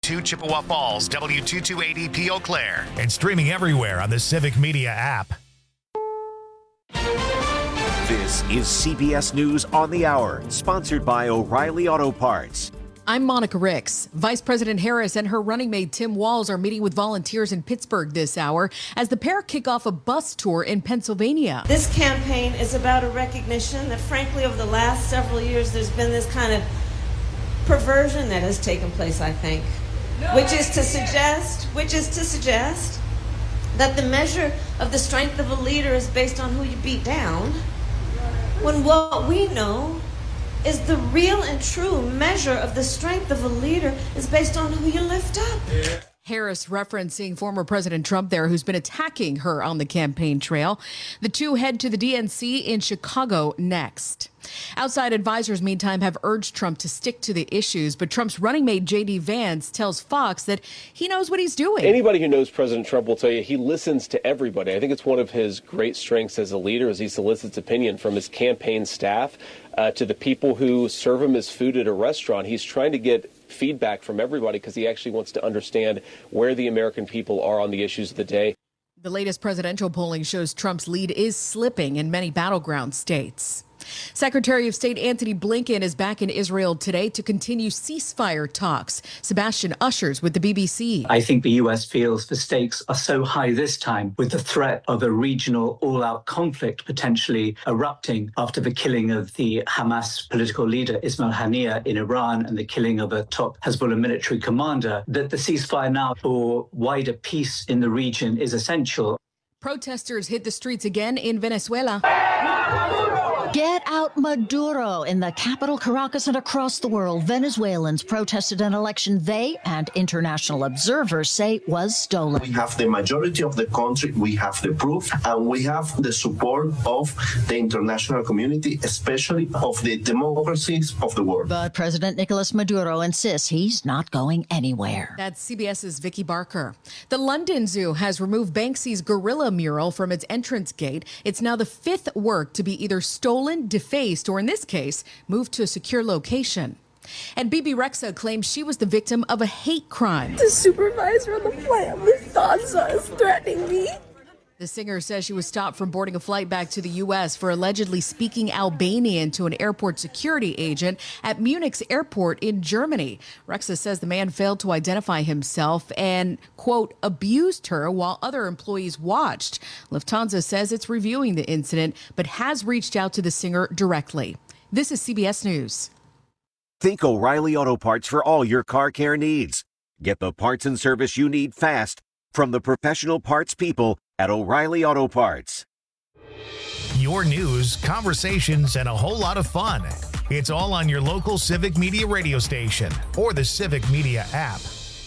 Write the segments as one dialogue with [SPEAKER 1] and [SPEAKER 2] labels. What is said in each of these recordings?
[SPEAKER 1] W2 Chippewa Falls, W228EP Eau Claire, and streaming everywhere on the Civic Media app.
[SPEAKER 2] This is CBS News on the Hour, sponsored by O'Reilly Auto Parts.
[SPEAKER 3] I'm Monica Ricks. Vice President Harris and her running mate Tim Walz are meeting with volunteers in Pittsburgh this hour as the pair kick off a bus tour in Pennsylvania.
[SPEAKER 4] This campaign is about a recognition that, frankly, over the last several years, there's been this kind of perversion that has taken place, I think, which is to suggest that the measure of the strength of a leader is based on who you beat down, when what we know is the real and true measure of the strength of a leader is based on who you lift up.
[SPEAKER 3] Harris referencing former President Trump there, who's been attacking her on the campaign trail. The two head to the DNC in Chicago next. Outside advisors, meantime, have urged Trump to stick to the issues, but Trump's running mate J.D. Vance tells Fox that he knows what he's doing.
[SPEAKER 5] Anybody who knows President Trump will tell you he listens to everybody. I think it's one of his great strengths as a leader as he solicits opinion from his campaign staff to the people who serve him his food at a restaurant. He's trying to get feedback from everybody because he actually wants to understand where the American people are on the issues of the day.
[SPEAKER 3] The latest presidential polling shows Trump's lead is slipping in many battleground states. Secretary of State Antony Blinken is back in Israel today to continue ceasefire talks. Sebastian Ushers with the BBC.
[SPEAKER 6] I think the U.S. feels the stakes are so high this time, with the threat of a regional all-out conflict potentially erupting after the killing of the Hamas political leader Ismail Haniyeh in Iran and the killing of a top Hezbollah military commander, that the ceasefire now for wider peace in the region is essential.
[SPEAKER 3] Protesters hit the streets again in Venezuela.
[SPEAKER 7] Get out Maduro. In the capital, Caracas, and across the world, Venezuelans protested an election they and international observers say was stolen.
[SPEAKER 8] We have the majority of the country, we have the proof, and we have the support of the international community, especially of the democracies of the world.
[SPEAKER 7] But President Nicolas Maduro insists he's not going anywhere.
[SPEAKER 3] That's CBS's Vicky Barker. The London Zoo has removed Banksy's gorilla mural from its entrance gate. It's now the fifth work to be either stolen, defaced, or in this case, moved to a secure location. And Bebe Rexha claims she was the victim of a hate crime.
[SPEAKER 9] The supervisor on the flight, Lufthansa, is threatening me.
[SPEAKER 3] The singer says she was stopped from boarding a flight back to the U.S. for allegedly speaking Albanian to an airport security agent at Munich's airport in Germany. Rexha says the man failed to identify himself and, quote, abused her while other employees watched. Lufthansa says it's reviewing the incident, but has reached out to the singer directly. This is CBS News.
[SPEAKER 2] Think O'Reilly Auto Parts for all your car care needs. Get the parts and service you need fast from the professional parts people at O'Reilly Auto Parts.
[SPEAKER 1] Your news, conversations, and a whole lot of fun. It's all on your local Civic Media radio station or the Civic Media app.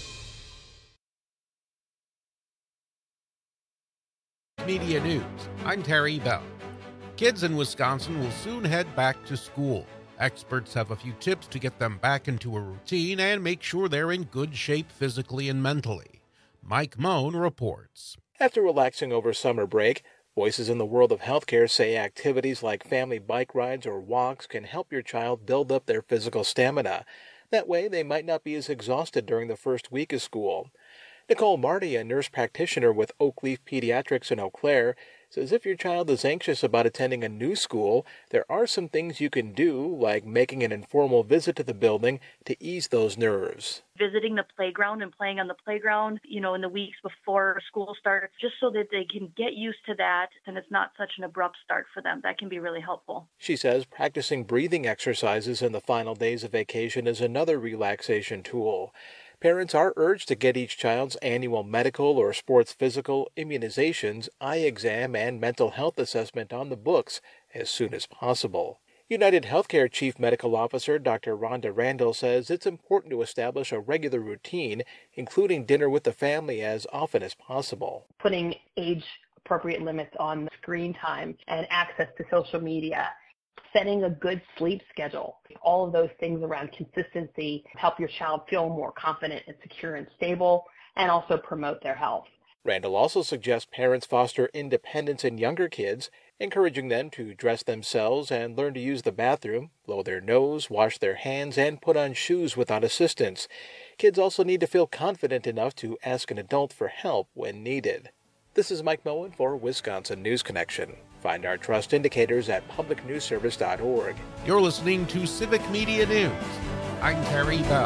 [SPEAKER 10] Media News. I'm Terry Bell. Kids in Wisconsin will soon head back to school. Experts have a few tips to get them back into a routine and make sure they're in good shape physically and mentally. Mike Moan reports.
[SPEAKER 11] After relaxing over summer break, voices in the world of healthcare say activities like family bike rides or walks can help your child build up their physical stamina. That way, they might not be as exhausted during the first week of school. Nicole Marty, a nurse practitioner with Oakleaf Pediatrics in Eau Claire, says if your child is anxious about attending a new school, there are some things you can do, like making an informal visit to the building to ease those nerves.
[SPEAKER 12] Visiting the playground and playing on the playground, in the weeks before school starts, just so that they can get used to that and it's not such an abrupt start for them. That can be really helpful.
[SPEAKER 11] She says practicing breathing exercises in the final days of vacation is another relaxation tool. Parents are urged to get each child's annual medical or sports physical, immunizations, eye exam, and mental health assessment on the books as soon as possible. United Healthcare Chief Medical Officer Dr. Rhonda Randall says it's important to establish a regular routine, including dinner with the family as often as possible.
[SPEAKER 13] Putting age-appropriate limits on screen time and access to social media, setting a good sleep schedule. All of those things around consistency help your child feel more confident and secure and stable, and also promote their health.
[SPEAKER 11] Randall also suggests parents foster independence in younger kids encouraging them to dress themselves and learn to use the bathroom, blow their nose, wash their hands, and put on shoes without assistance. Kids also need to feel confident enough to ask an adult for help when needed. This is Mike Moen for Wisconsin News Connection. Find our trust indicators at publicnewsservice.org.
[SPEAKER 10] You're listening to Civic Media News. I'm Terry Bell.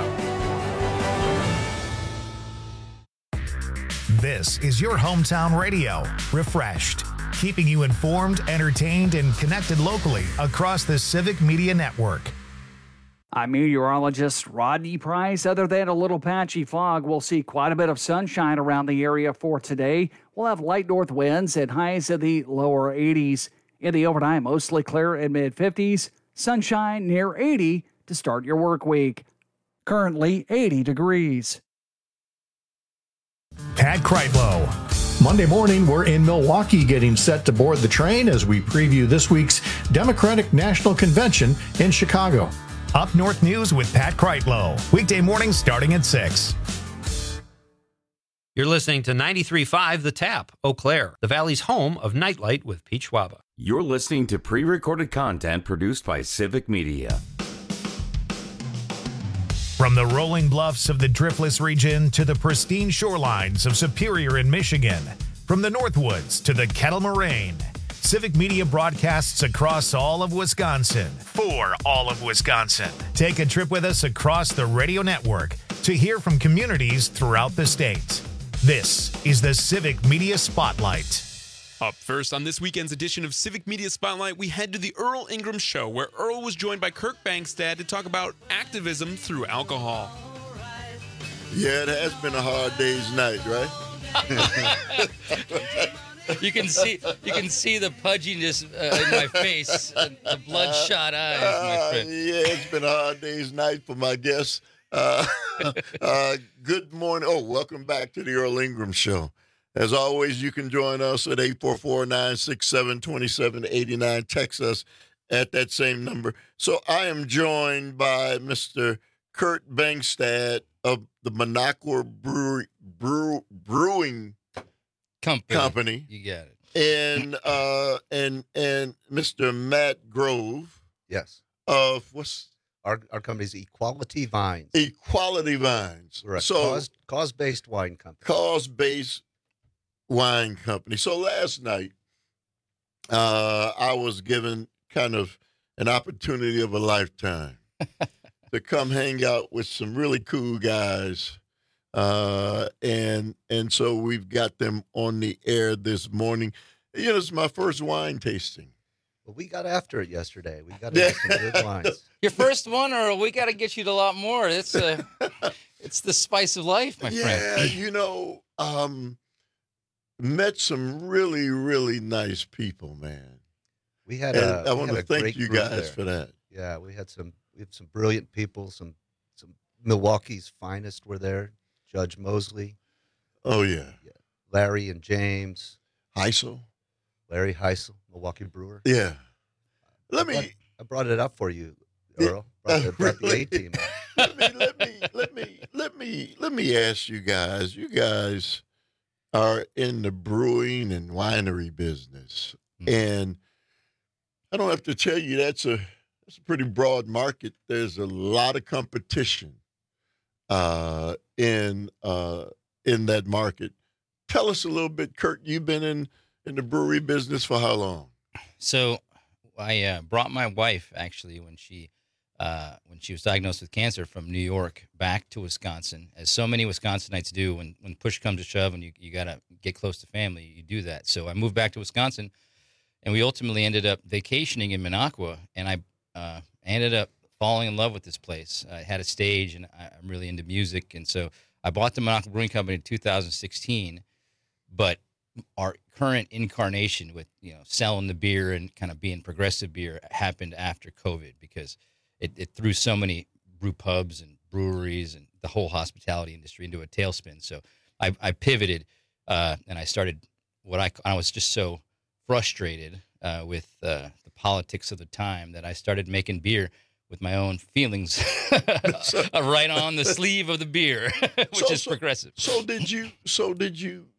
[SPEAKER 1] This is your hometown radio, Refreshed, keeping you informed, entertained, and connected locally across the Civic Media Network.
[SPEAKER 14] I'm meteorologist Rodney Price. Other than a little patchy fog, we'll see quite a bit of sunshine around the area for today. We'll have light north winds and highs in the lower 80s. In the overnight, mostly clear and mid-50s. Sunshine near 80 to start your work week. Currently 80 degrees.
[SPEAKER 1] Pat Kreitlow.
[SPEAKER 15] Monday morning, we're in Milwaukee getting set to board the train as we preview this week's Democratic National Convention in Chicago.
[SPEAKER 1] Up North News with Pat Kreitlow. Weekday mornings starting at 6.
[SPEAKER 16] You're listening to 93.5 The Tap, Eau Claire, the Valley's home of Nightlight with Pete Schwaba.
[SPEAKER 17] You're listening to pre-recorded content produced by Civic Media.
[SPEAKER 1] From the rolling bluffs of the Driftless region to the pristine shorelines of Superior in Michigan, from the Northwoods to the Kettle Moraine, Civic Media broadcasts across all of Wisconsin for all of Wisconsin. Take a trip with us across the radio network to hear from communities throughout the state. This is the Civic Media Spotlight.
[SPEAKER 18] Up first on this weekend's edition of Civic Media Spotlight, we head to the Earl Ingram Show, where Earl was joined by Kirk Bangstad to talk about activism through alcohol.
[SPEAKER 19] Yeah, it has been a hard day's night, right?
[SPEAKER 20] You can see the pudginess in my face, and the bloodshot eyes, my friend.
[SPEAKER 19] Yeah, it's been a hard day's night for my guests. Good morning. Oh, welcome back to the Earl Ingram Show. As always, you can join us at 844-967-2789. Text us at that same number. So I am joined by Mr. Kurt Bangstad of the Minocqua Brewing Company.
[SPEAKER 20] You got it.
[SPEAKER 19] And Mr. Matt Grove.
[SPEAKER 21] Yes.
[SPEAKER 19] Of what's
[SPEAKER 21] our company's Equality Vines.
[SPEAKER 19] Equality Vines.
[SPEAKER 21] Correct.
[SPEAKER 19] So
[SPEAKER 21] cause-based wine company.
[SPEAKER 19] Cause-based wine company. So last night, I was given kind of an opportunity of a lifetime to come hang out with some really cool guys. And so we've got them on the air this morning. You know, it's my first wine tasting.
[SPEAKER 21] Well, we got after it yesterday. We got into some good wines.
[SPEAKER 20] Your first one, or we got to get you to a lot more. It's the spice of life, my friend.
[SPEAKER 19] Yeah, you know, met some really, really nice people, man.
[SPEAKER 21] We had
[SPEAKER 19] I want to thank you guys for that.
[SPEAKER 21] Yeah, we have some brilliant people. Some Milwaukee's finest were there. Judge Mosley.
[SPEAKER 19] Oh yeah.
[SPEAKER 21] Larry and James
[SPEAKER 19] Heisel.
[SPEAKER 21] Larry Heisel, Milwaukee brewer.
[SPEAKER 19] Yeah.
[SPEAKER 21] I brought it up for you, Earl. Brought the A-team.
[SPEAKER 19] Let me ask you guys. You guys are in the brewing and winery business, and I don't have to tell you that's a pretty broad market. There's a lot of competition in that market. Tell us a little bit, Kurt. You've been in the brewery business for how long?
[SPEAKER 20] So I brought my wife, actually, when she was diagnosed with cancer, from New York back to Wisconsin, as so many Wisconsinites do. When push comes to shove and you got to get close to family, you do that. So I moved back to Wisconsin, and we ultimately ended up vacationing in Minocqua, and I ended up falling in love with this place. I had a stage, and I'm really into music, and so I bought the Minocqua Brewing Company in 2016, but our current incarnation with, selling the beer and kind of being progressive beer happened after COVID, because it threw so many brew pubs and breweries and the whole hospitality industry into a tailspin. So I pivoted and I started I was just so frustrated with the politics of the time that I started making beer with my own feelings right on the sleeve of the beer, which is progressive.
[SPEAKER 19] So did you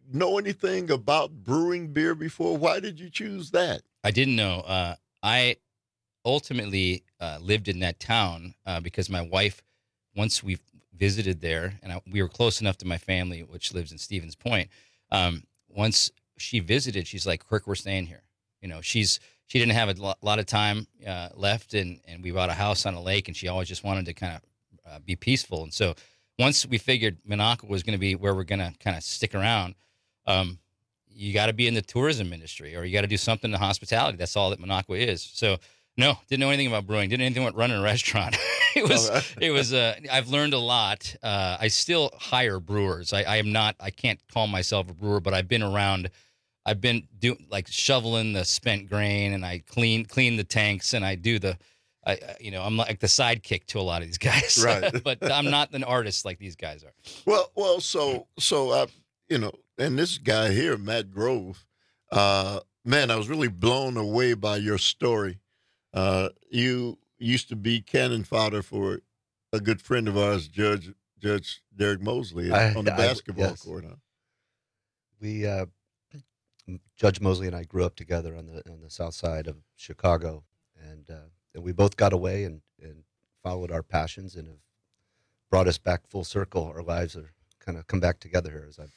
[SPEAKER 19] know anything about brewing beer before? Why did you choose that?
[SPEAKER 20] I didn't know. I ultimately lived in that town because my wife, once we visited there, and we were close enough to my family, which lives in Stevens Point. Once she visited, she's like, "Kirk, we're staying here." You know, she didn't have a lot of time left, and we bought a house on a lake, and she always just wanted to kind of be peaceful. And so once we figured Minocqua was going to be where we're going to kind of stick around, you got to be in the tourism industry, or you got to do something in hospitality. That's all that Minocqua is. So no, didn't know anything about brewing. Didn't know anything about running a restaurant. It was. I've learned a lot. I still hire brewers. I can't call myself a brewer, but I've been around. I've been shoveling the spent grain, and I clean the tanks, and I do I'm like the sidekick to a lot of these guys.
[SPEAKER 19] Right.
[SPEAKER 20] But I'm not an artist like these guys are.
[SPEAKER 19] Well, so and this guy here, Matt Grove, man, I was really blown away by your story. You used to be cannon fodder for a good friend of ours, Judge Derek Mosley, on the basketball court. Huh?
[SPEAKER 21] We Judge Mosley and I grew up together on the south side of Chicago, and we both got away and followed our passions and have brought us back full circle. Our lives are kind of come back together here as I've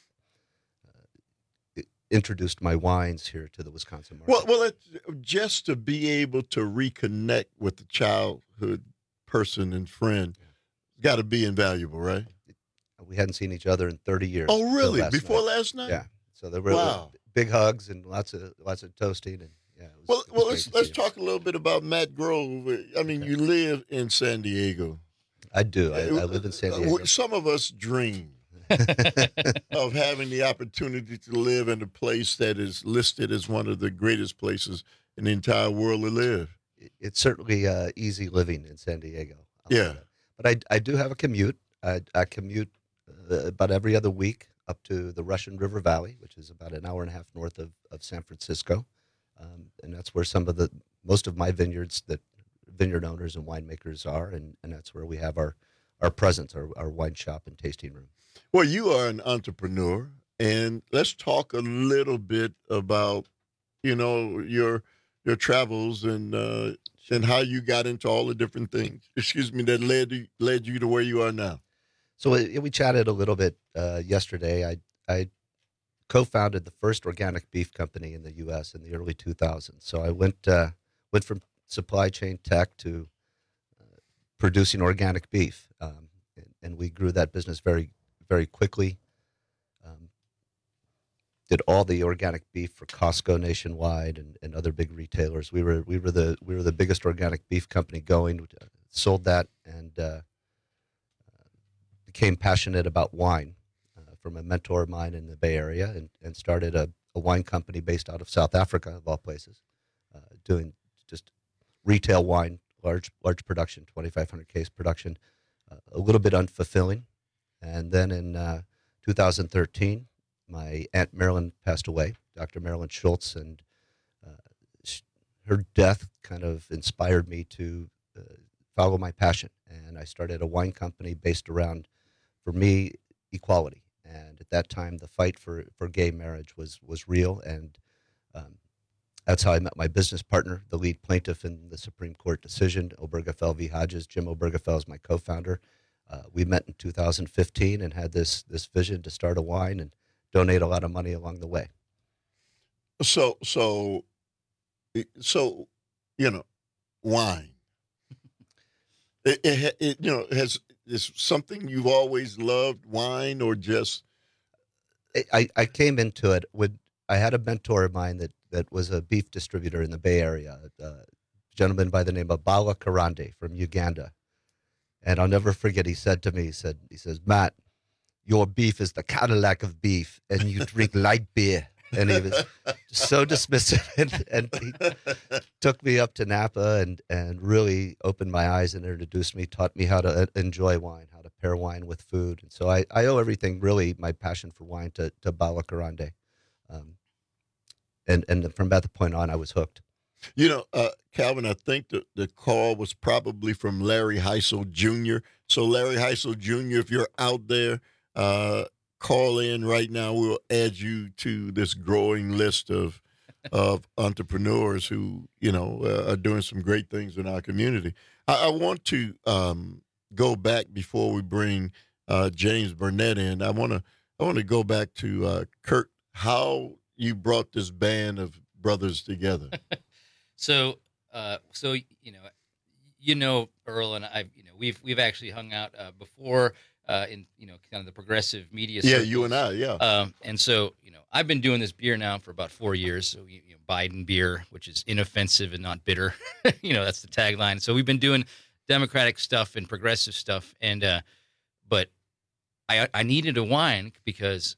[SPEAKER 21] introduced my wines here to the Wisconsin market.
[SPEAKER 19] Well, just to be able to reconnect with the childhood person and friend, got to be invaluable, right?
[SPEAKER 21] We hadn't seen each other in 30 years.
[SPEAKER 19] Oh, really? Before last night?
[SPEAKER 21] Yeah. So there were big hugs and lots of toasting, and
[SPEAKER 19] let's talk a little bit about Matt Grove. I mean, you live in San Diego.
[SPEAKER 21] I do. I live in San Diego.
[SPEAKER 19] Some of us dream of having the opportunity to live in a place that is listed as one of the greatest places in the entire world to live.
[SPEAKER 21] It's certainly easy living in San Diego.
[SPEAKER 19] Yeah.
[SPEAKER 21] But I do have a commute. I commute about every other week up to the Russian River Valley, which is about an hour and a half north of San Francisco. And that's where most of my vineyard owners and winemakers are, and that's where we have our presence, our wine shop and tasting room.
[SPEAKER 19] Well, you are an entrepreneur, and let's talk a little bit about, your travels and how you got into all the different things, that led you to where you are now.
[SPEAKER 21] So we chatted a little bit yesterday. I co-founded the first organic beef company in the U.S. in the early 2000s. So I went from supply chain tech to producing organic beef, and we grew that business very, very quickly. Did all the organic beef for Costco nationwide and other big retailers. We were the biggest organic beef company going. Sold that and became passionate about wine from a mentor of mine in the Bay Area, and started a wine company based out of South Africa, of all places, doing just retail wine, large production, 2,500 case production, a little bit unfulfilling. And then in 2013, my Aunt Marilyn passed away, Dr. Marilyn Schultz, and her death kind of inspired me to follow my passion. And I started a wine company based around, for me, equality. And at that time, the fight for gay marriage was real, and that's how I met my business partner, the lead plaintiff in the Supreme Court decision, Obergefell v. Hodges. Jim Obergefell is my co-founder. We met in 2015 and had this vision to start a wine and donate a lot of money along the way.
[SPEAKER 19] So wine. Is something you've always loved, wine, or just?
[SPEAKER 21] I came into it with, I had a mentor of mine that was a beef distributor in the Bay Area, a gentleman by the name of Bala Karande from Uganda. And I'll never forget, he said to me, he says, "Matt, your beef is the Cadillac of beef, and you drink light beer." And he was so dismissive, and he took me up to Napa and really opened my eyes and introduced me, taught me how to enjoy wine, how to pair wine with food. And so I owe everything, really, my passion for wine to Bala Karande. And from that point on, I was hooked.
[SPEAKER 19] Calvin, I think the call was probably from Larry Heisel Jr. So Larry Heisel Jr., if you're out there, call in right now. We'll add you to this growing list of entrepreneurs who, are doing some great things in our community. I want to go back before we bring James Burnett in. I want to go back to Kurt, how you brought this band of brothers together.
[SPEAKER 20] So Earl and I, we've actually hung out before in kind of the progressive media circles.
[SPEAKER 19] Yeah, you and I, yeah.
[SPEAKER 20] And so I've been doing this beer now for about 4 years. So Biden beer, which is inoffensive and not bitter. That's the tagline. So we've been doing Democratic stuff and progressive stuff, and but I needed a wine because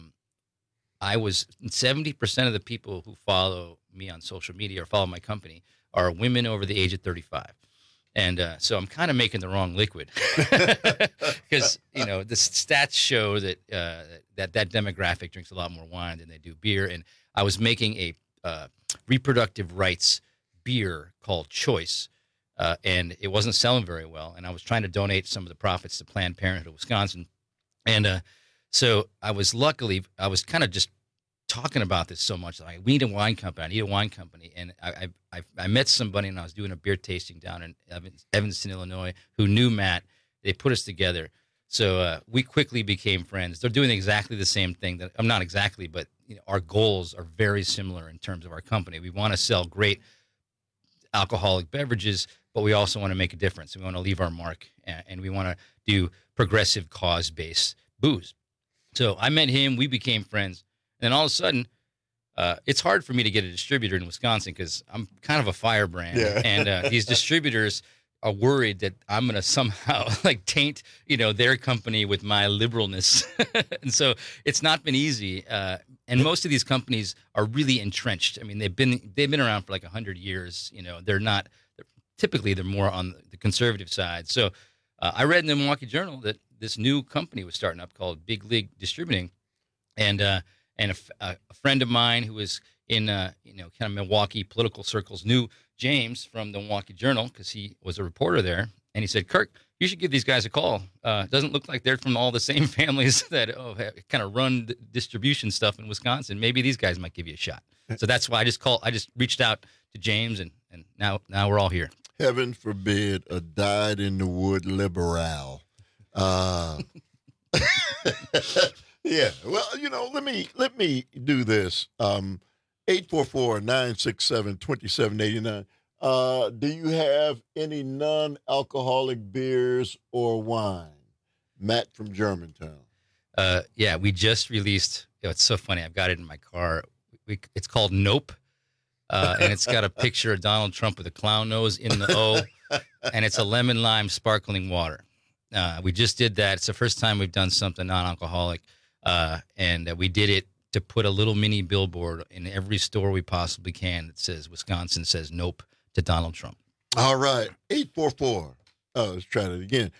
[SPEAKER 20] I was 70% of the people who follow me on social media or follow my company are women over the age of 35. And so I'm kind of making the wrong liquid because, the stats show that that demographic drinks a lot more wine than they do beer. And I was making a reproductive rights beer called Choice, and it wasn't selling very well. And I was trying to donate some of the profits to Planned Parenthood of Wisconsin. And so I was kind of just talking about this so much. Like, we need a wine company. I need a wine company. And I met somebody, and I was doing a beer tasting down in Evanston, Illinois, who knew Matt. They put us together. So we quickly became friends. They're doing exactly the same thing. Not exactly, but our goals are very similar in terms of our company. We want to sell great alcoholic beverages, but we also want to make a difference. We want to leave our mark, and we want to do progressive cause-based booze. So I met him. We became friends. And then all of a sudden, it's hard for me to get a distributor in Wisconsin because I'm kind of a firebrand. Yeah. And these distributors are worried that I'm going to somehow taint, their company with my liberalness. And so it's not been easy. And most of these companies are really entrenched. I mean, they've been around for 100 years. They're more on the conservative side. So I read in the Milwaukee Journal that this new company was starting up called Big League Distributing. And a friend of mine who was in kind of Milwaukee political circles knew James from the Milwaukee Journal because he was a reporter there, and he said, "Kirk, you should give these guys a call. It doesn't look like they're from all the same families that kind of run the distribution stuff in Wisconsin. Maybe these guys might give you a shot." So that's why I just reached out to James, and now we're all here.
[SPEAKER 19] Heaven forbid a dyed-in-the-wood liberal. Yeah, well, let me do this. 844-967-2789. Do you have any non-alcoholic beers or wine? Matt from Germantown.
[SPEAKER 20] Yeah, we just released. It's so funny. I've got it in my car. It's called Nope, and it's got a picture of Donald Trump with a clown nose in the O, and it's a lemon lime sparkling water. We just did that. It's the first time we've done something non-alcoholic. And we did it to put a little mini billboard in every store we possibly can that says Wisconsin says nope to Donald Trump.
[SPEAKER 19] All right. 844. Let's try it again.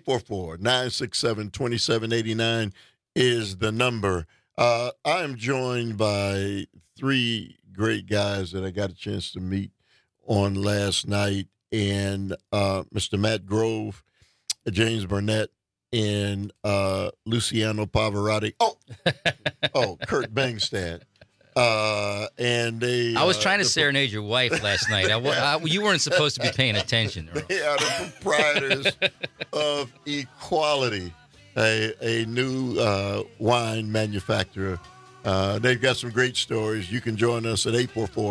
[SPEAKER 19] 844-967-2789 is the number. I am joined by three great guys that I got a chance to meet on last night. And Mr. Matt Grove, James Burnett, and Luciano Pavarotti. Kurt Bangstad. And they.
[SPEAKER 20] I was trying to serenade your wife last night. You weren't supposed to be paying attention.
[SPEAKER 19] They are the proprietors of Equality, a new wine manufacturer. They've got some great stories. You can join us at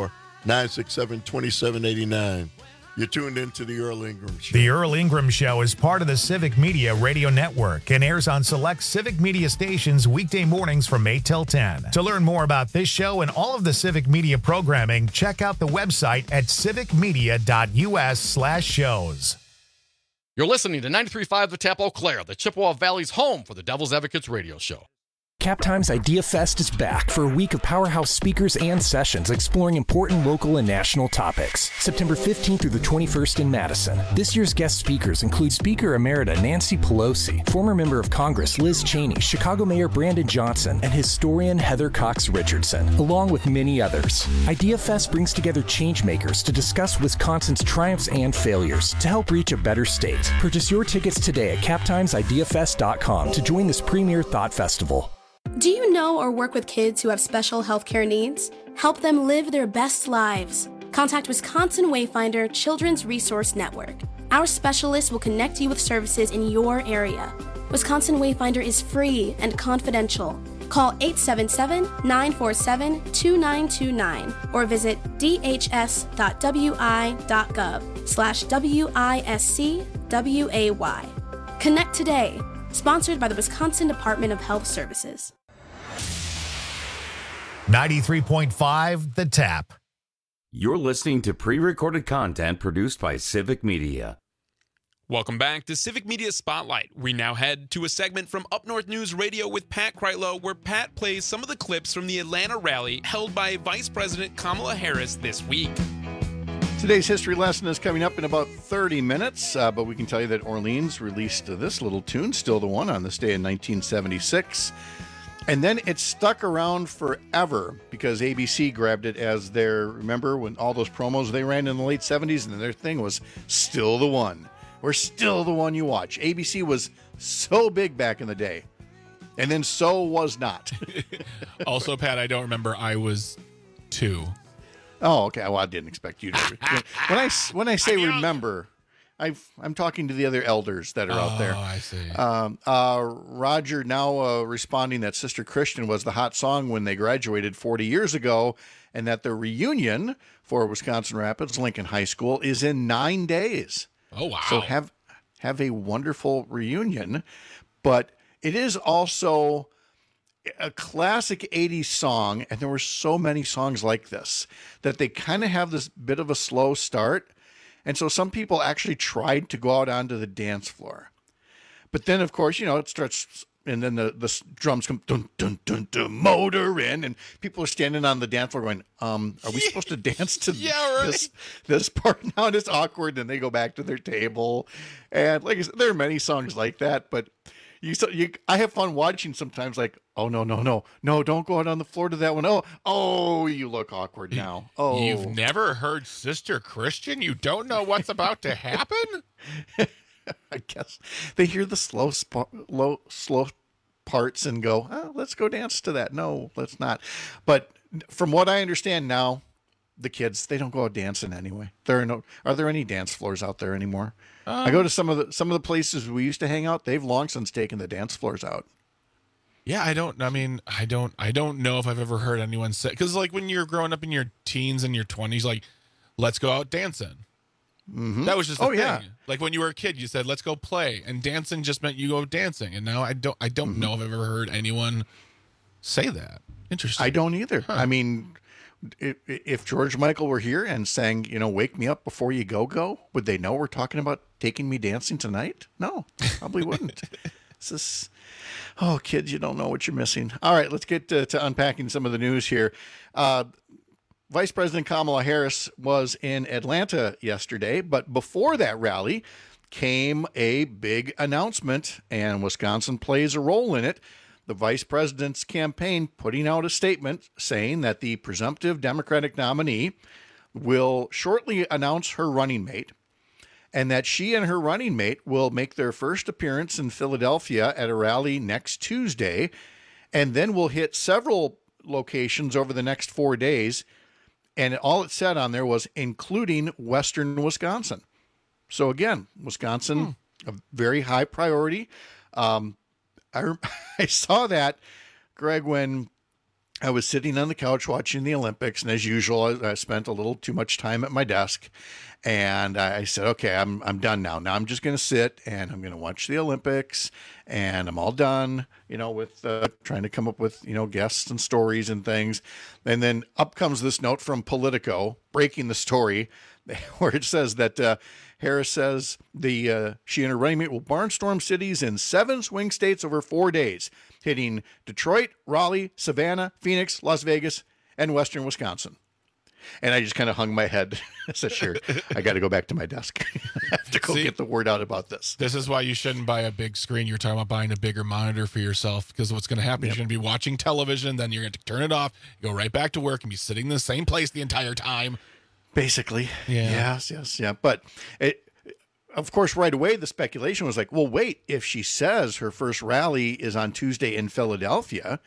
[SPEAKER 19] 844-967-2789. You're tuned into the Earl Ingram Show.
[SPEAKER 1] The Earl Ingram Show is part of the Civic Media Radio Network and airs on select Civic Media stations weekday mornings from 8 till 10. To learn more about this show and all of the Civic Media programming, check out the website at civicmedia.us/shows.
[SPEAKER 4] You're listening to 93.5 The Tap Eau Claire, the Chippewa Valley's home for the Devil's Advocates radio show.
[SPEAKER 22] Captime's Idea Fest is back for a week of powerhouse speakers and sessions exploring important local and national topics. September 15th through the 21st in Madison. This year's guest speakers include Speaker Emerita Nancy Pelosi, former member of Congress Liz Cheney, Chicago Mayor Brandon Johnson, and historian Heather Cox Richardson, along with many others. Idea Fest brings together changemakers to discuss Wisconsin's triumphs and failures to help reach a better state. Purchase your tickets today at captimesideafest.com to join this premier thought festival.
[SPEAKER 5] Do you know or work with kids who have special healthcare needs? Help them live their best lives. Contact Wisconsin Wayfinder Children's Resource Network. Our specialists will connect you with services in your area. Wisconsin Wayfinder is free and confidential. Call 877-947-2929 or visit dhs.wi.gov/WISCWAY. Connect today. Sponsored by the Wisconsin Department of Health Services.
[SPEAKER 1] 93.5 The Tap.
[SPEAKER 17] You're listening to pre-recorded content produced by Civic Media.
[SPEAKER 18] Welcome back to Civic Media Spotlight. We now head to a segment from Up North News Radio with Pat Kreitlow, where Pat plays some of the clips from the Atlanta rally held by Vice President Kamala Harris this week.
[SPEAKER 15] Today's history lesson is coming up in about 30 minutes, but we can tell you that Orleans released this little tune, Still the One, on this day in 1976. And then it stuck around forever because ABC grabbed it as their, remember when all those promos they ran in the late 70s, and their thing was Still the One. We're still the one you watch. ABC was so big back in the day, and then so was not.
[SPEAKER 6] Also, Pat, I don't remember. I was 2.
[SPEAKER 15] Oh, okay. Well, I didn't expect you to. When I say remember, I'm talking to the other elders that are out there.
[SPEAKER 6] Oh, I see.
[SPEAKER 15] Roger now responding that Sister Christian was the hot song when they graduated 40 years ago, and that the reunion for Wisconsin Rapids Lincoln High School is in 9 days.
[SPEAKER 6] Oh, wow.
[SPEAKER 15] So have a wonderful reunion. But it is also a classic 80s song, and there were so many songs like this that they kind of have this bit of a slow start. And so some people actually tried to go out onto the dance floor. But then, of course, it starts, and then the drums come, dun, dun, dun, dun, motor in, and people are standing on the dance floor going, are we supposed to dance to this part now? And it's awkward, and they go back to their table. And like I said, there are many songs like that, but I have fun watching sometimes, like, oh, no, don't go out on the floor to that one. Oh, you look awkward now. Oh,
[SPEAKER 6] you've never heard Sister Christian? You don't know what's about to happen?
[SPEAKER 15] I guess they hear the slow parts and go, oh, let's go dance to that. No, let's not. But from what I understand now, the kids, they don't go out dancing anyway. Are there any dance floors out there anymore? I go to some of the places we used to hang out. They've long since taken the dance floors out.
[SPEAKER 6] Yeah, I don't know if I've ever heard anyone say, because like when you're growing up in your teens and your 20s, like, let's go out dancing.
[SPEAKER 15] Mm-hmm.
[SPEAKER 6] That was just the thing.
[SPEAKER 15] Yeah.
[SPEAKER 6] Like when you were a kid, you said, let's go play. And dancing just meant you go dancing. And now I don't know if I've ever heard anyone say that. Interesting.
[SPEAKER 15] I don't either.
[SPEAKER 6] Huh.
[SPEAKER 15] I mean, if George Michael were here and sang, wake me up before you go, would they know we're talking about taking me dancing tonight? No, probably wouldn't. Kids, you don't know what you're missing. All right, let's get to unpacking some of the news here. Vice President Kamala Harris was in Atlanta yesterday, but before that rally came a big announcement, and Wisconsin plays a role in it. The vice president's campaign putting out a statement saying that the presumptive Democratic nominee will shortly announce her running mate, and that she and her running mate will make their first appearance in Philadelphia at a rally next Tuesday, and then will hit several locations over the next 4 days. And all it said on there was including Western Wisconsin. So again, Wisconsin, a very high priority. I saw that, Greg, when I was sitting on the couch watching the Olympics, and as usual, I spent a little too much time at my desk, and I said, okay, I'm done now. Now I'm just going to sit and I'm going to watch the Olympics, and I'm all done, with trying to come up with, guests and stories and things. And then up comes this note from Politico breaking the story where it says that Harris says she and her running mate will barnstorm cities in 7 swing states over 4 days, hitting Detroit, Raleigh, Savannah, Phoenix, Las Vegas, and Western Wisconsin. And I just kind of hung my head. I said, sure, I got to go back to my desk. I have to go get the word out about this.
[SPEAKER 6] This is why you shouldn't buy a big screen. You're talking about buying a bigger monitor for yourself, because what's going to happen is you're going to be watching television, then you're going to turn it off, go right back to work, and be sitting in the same place the entire time.
[SPEAKER 15] Basically.
[SPEAKER 6] Yeah.
[SPEAKER 15] Yes. But of course, right away, the speculation was like, well, wait, if she says her first rally is on Tuesday in Philadelphia,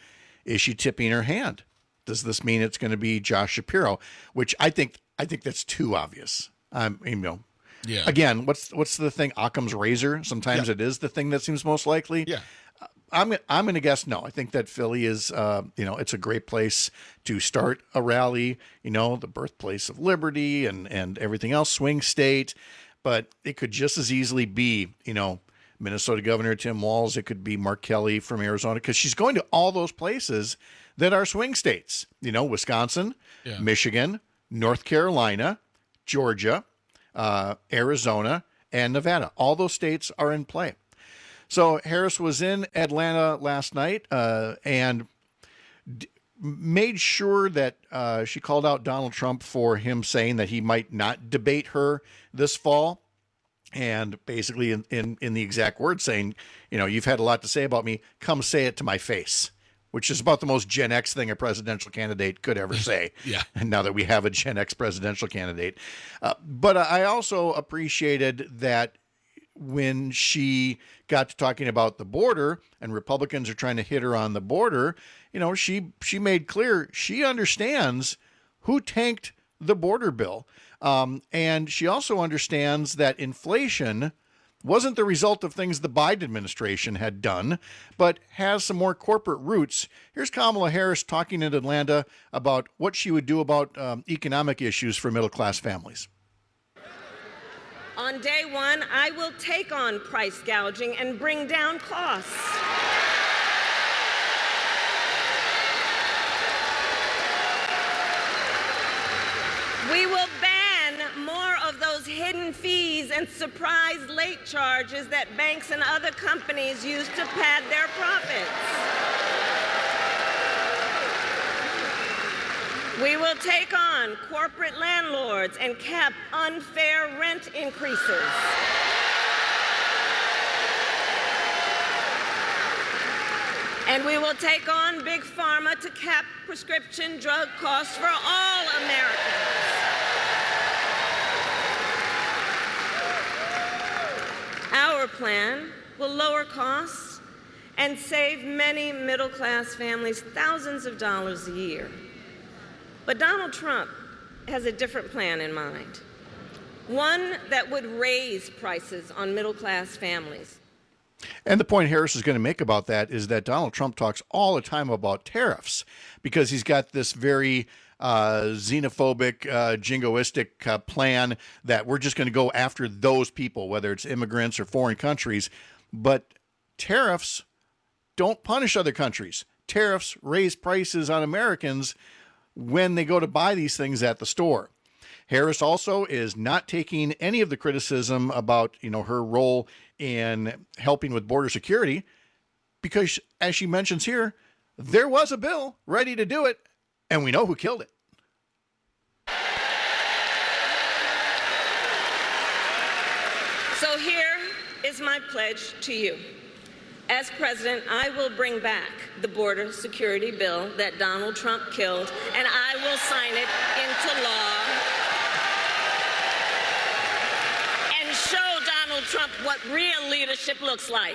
[SPEAKER 15] Is she tipping her hand? Does this mean it's going to be Josh Shapiro? Which I think that's too obvious.
[SPEAKER 6] Yeah.
[SPEAKER 15] Again, what's the thing? Occam's razor. Sometimes it is the thing that seems most likely.
[SPEAKER 6] Yeah.
[SPEAKER 15] I'm going to guess no. I think that Philly is, it's a great place to start a rally. The birthplace of liberty and everything else, swing state. But it could just as easily be, Minnesota Governor Tim Walz. It could be Mark Kelly from Arizona, because she's going to all those places that are swing states. Wisconsin, Michigan, North Carolina, Georgia, Arizona, and Nevada. All those states are in play. So Harris was in Atlanta last night and made sure that she called out Donald Trump for him saying that he might not debate her this fall. And basically in the exact words saying, you've had a lot to say about me. Come say it to my face, which is about the most Gen X thing a presidential candidate could ever say.
[SPEAKER 6] Yeah.
[SPEAKER 15] And now that we have a Gen X presidential candidate. But I also appreciated that when she got to talking about the border and Republicans are trying to hit her on the border, she made clear she understands who tanked the border bill. And she also understands that inflation wasn't the result of things the Biden administration had done, but has some more corporate roots. Here's Kamala Harris talking in Atlanta about what she would do about economic issues for middle-class families.
[SPEAKER 7] On day one, I will take on price gouging and bring down costs. We will ban more of those hidden fees and surprise late charges that banks and other companies use to pad their profits. We will take on corporate landlords and cap unfair rent increases. And we will take on Big Pharma to cap prescription drug costs for all Americans. Our plan will lower costs and save many middle-class families thousands of dollars a year. But Donald Trump has a different plan in mind, one that would raise prices on middle-class families.
[SPEAKER 15] And the point Harris is going to make about that is that Donald Trump talks all the time about tariffs because he's got this very xenophobic, jingoistic plan that we're just going to go after those people, whether it's immigrants or foreign countries. But tariffs don't punish other countries. Tariffs raise prices on Americans when they go to buy these things at the store. Harris also is not taking any of the criticism about, her role in helping with border security because, as she mentions here, there was a bill ready to do it, and we know who killed it.
[SPEAKER 7] So here is my pledge to you. As president, I will bring back the border security bill that Donald Trump killed, and I will sign it into law and show Donald Trump what real leadership looks like.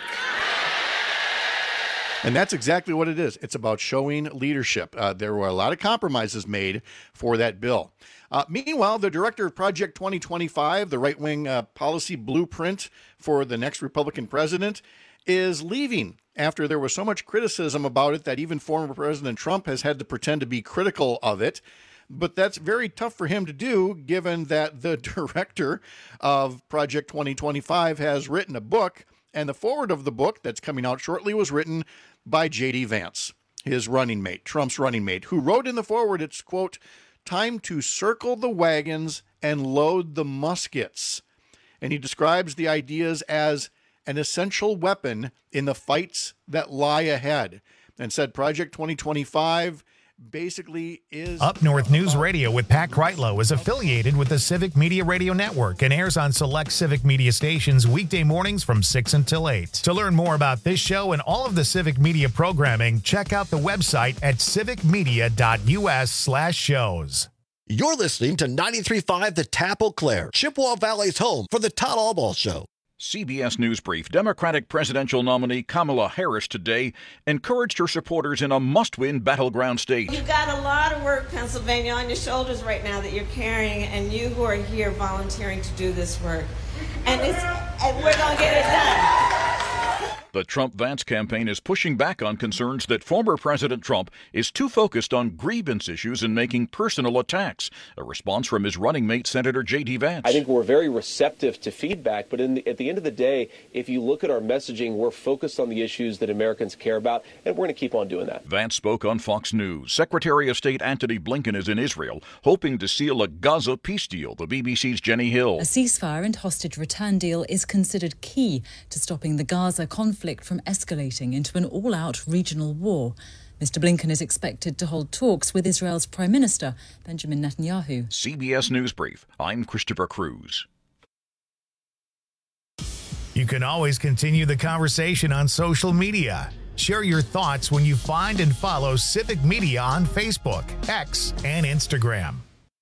[SPEAKER 15] And that's exactly what it is. It's about showing leadership. There were a lot of compromises made for that bill. Meanwhile, the director of Project 2025, the right-wing policy blueprint for the next Republican president, is leaving after there was so much criticism about it that even former President Trump has had to pretend to be critical of it. But that's very tough for him to do, given that the director of Project 2025 has written a book, and the foreword of the book that's coming out shortly was written by J.D. Vance, his running mate, Trump's running mate, who wrote in the foreword, it's, quote, "Time to circle the wagons and load the muskets." And he describes the ideas as an essential weapon in the fights that lie ahead, and said Project 2025 basically is...
[SPEAKER 1] Up North News Radio with Pat Kreitlow is affiliated with the Civic Media Radio Network and airs on select Civic Media stations weekday mornings from 6 until 8. To learn more about this show and all of the Civic Media programming, check out the website at civicmedia.us/shows.
[SPEAKER 8] You're listening to 93.5 The Tap Eau Claire, Chippewa Valley's home for the Todd Albaugh Show. CBS News Brief. Democratic presidential nominee Kamala Harris today encouraged her supporters in a must-win battleground state.
[SPEAKER 7] You've got a lot of work, Pennsylvania, on your shoulders right now that you're carrying, and you who are here volunteering to do this work. And we're going to get it done.
[SPEAKER 8] The Trump-Vance campaign is pushing back on concerns that former President Trump is too focused on grievance issues and making personal attacks. A response from his running mate, Senator J.D. Vance.
[SPEAKER 9] I think we're very receptive to feedback, but at the end of the day, if you look at our messaging, we're focused on the issues that Americans care about, and we're going to keep on doing that.
[SPEAKER 8] Vance spoke on Fox News. Secretary of State Antony Blinken is in Israel, hoping to seal a Gaza peace deal. The BBC's Jenny Hill.
[SPEAKER 23] A ceasefire and hostage return deal is considered key to stopping the Gaza conflict from escalating into an all-out regional war. Mr. Blinken is expected to hold talks with Israel's Prime Minister, Benjamin Netanyahu.
[SPEAKER 8] CBS News Brief. I'm Christopher Cruz.
[SPEAKER 1] You can always continue the conversation on social media. Share your thoughts when you find and follow Civic Media on Facebook, X, and Instagram.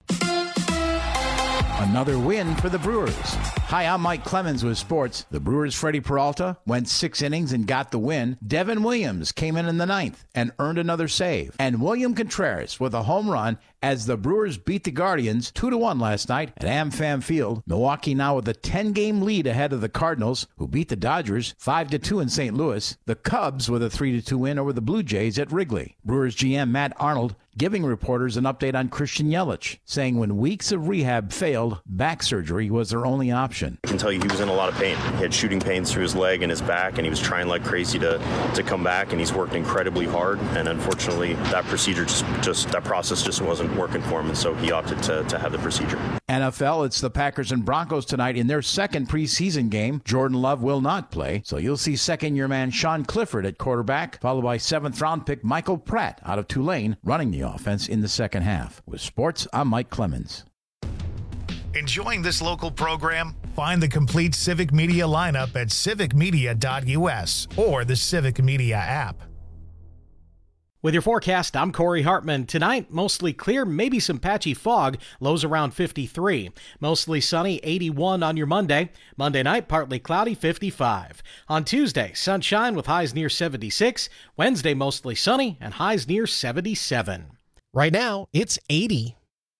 [SPEAKER 24] Another win for the Brewers. Hi, I'm Mike Clemens with sports. The Brewers' Freddie Peralta went 6 innings and got the win. Devin Williams came in the 9th and earned another save. And William Contreras with a home run as the Brewers beat the Guardians 2-1 last night at AmFam Field. Milwaukee now with a 10-game lead ahead of the Cardinals, who beat the Dodgers 5-2 in St. Louis. The Cubs with a 3-2 win over the Blue Jays at Wrigley. Brewers GM Matt Arnold giving reporters an update on Christian Yelich, saying when weeks of rehab failed, back surgery was their only option.
[SPEAKER 25] I can tell you he was in a lot of pain. He had shooting pains through his leg and his back, and he was trying like crazy to come back, and he's worked incredibly hard. And unfortunately, that procedure that process just wasn't working for him, and so he opted to have the procedure.
[SPEAKER 24] NFL, it's the Packers and Broncos tonight in their second preseason game. Jordan Love will not play, so you'll see second-year man Sean Clifford at quarterback, followed by 7th-round pick Michael Pratt out of Tulane running the offense in the second half. With sports, I'm Mike Clemens.
[SPEAKER 1] Enjoying this local program? Find the complete Civic Media lineup at civicmedia.us or the Civic Media app.
[SPEAKER 26] With your forecast, I'm Corey Hartman. Tonight, mostly clear, maybe some patchy fog, lows around 53. Mostly sunny, 81 on your Monday. Monday night, partly cloudy, 55. On Tuesday, sunshine with highs near 76. Wednesday, mostly sunny and highs near 77.
[SPEAKER 27] Right now, it's 80.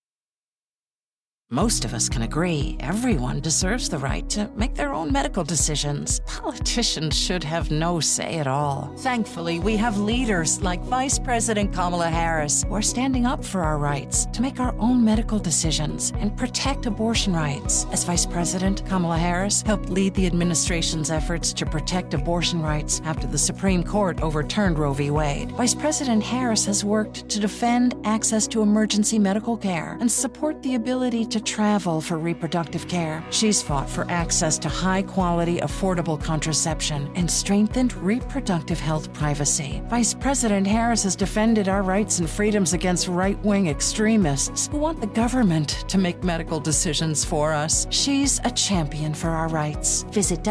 [SPEAKER 28] Most of us can agree everyone deserves the right to make their own medical decisions. Politicians should have no say at all. Thankfully, we have leaders like Vice President Kamala Harris who are standing up for our rights to make our own medical decisions and protect abortion rights. As Vice President, Kamala Harris helped lead the administration's efforts to protect abortion rights after the Supreme Court overturned Roe v. Wade. Vice President Harris has worked to defend access to emergency medical care and support the ability to travel for reproductive care. She's fought for access to high-quality, affordable contraception and strengthened reproductive health privacy. Vice President Harris has defended our rights and freedoms against right-wing extremists who want the government to make medical decisions for us. She's a champion for our rights.
[SPEAKER 29] Visit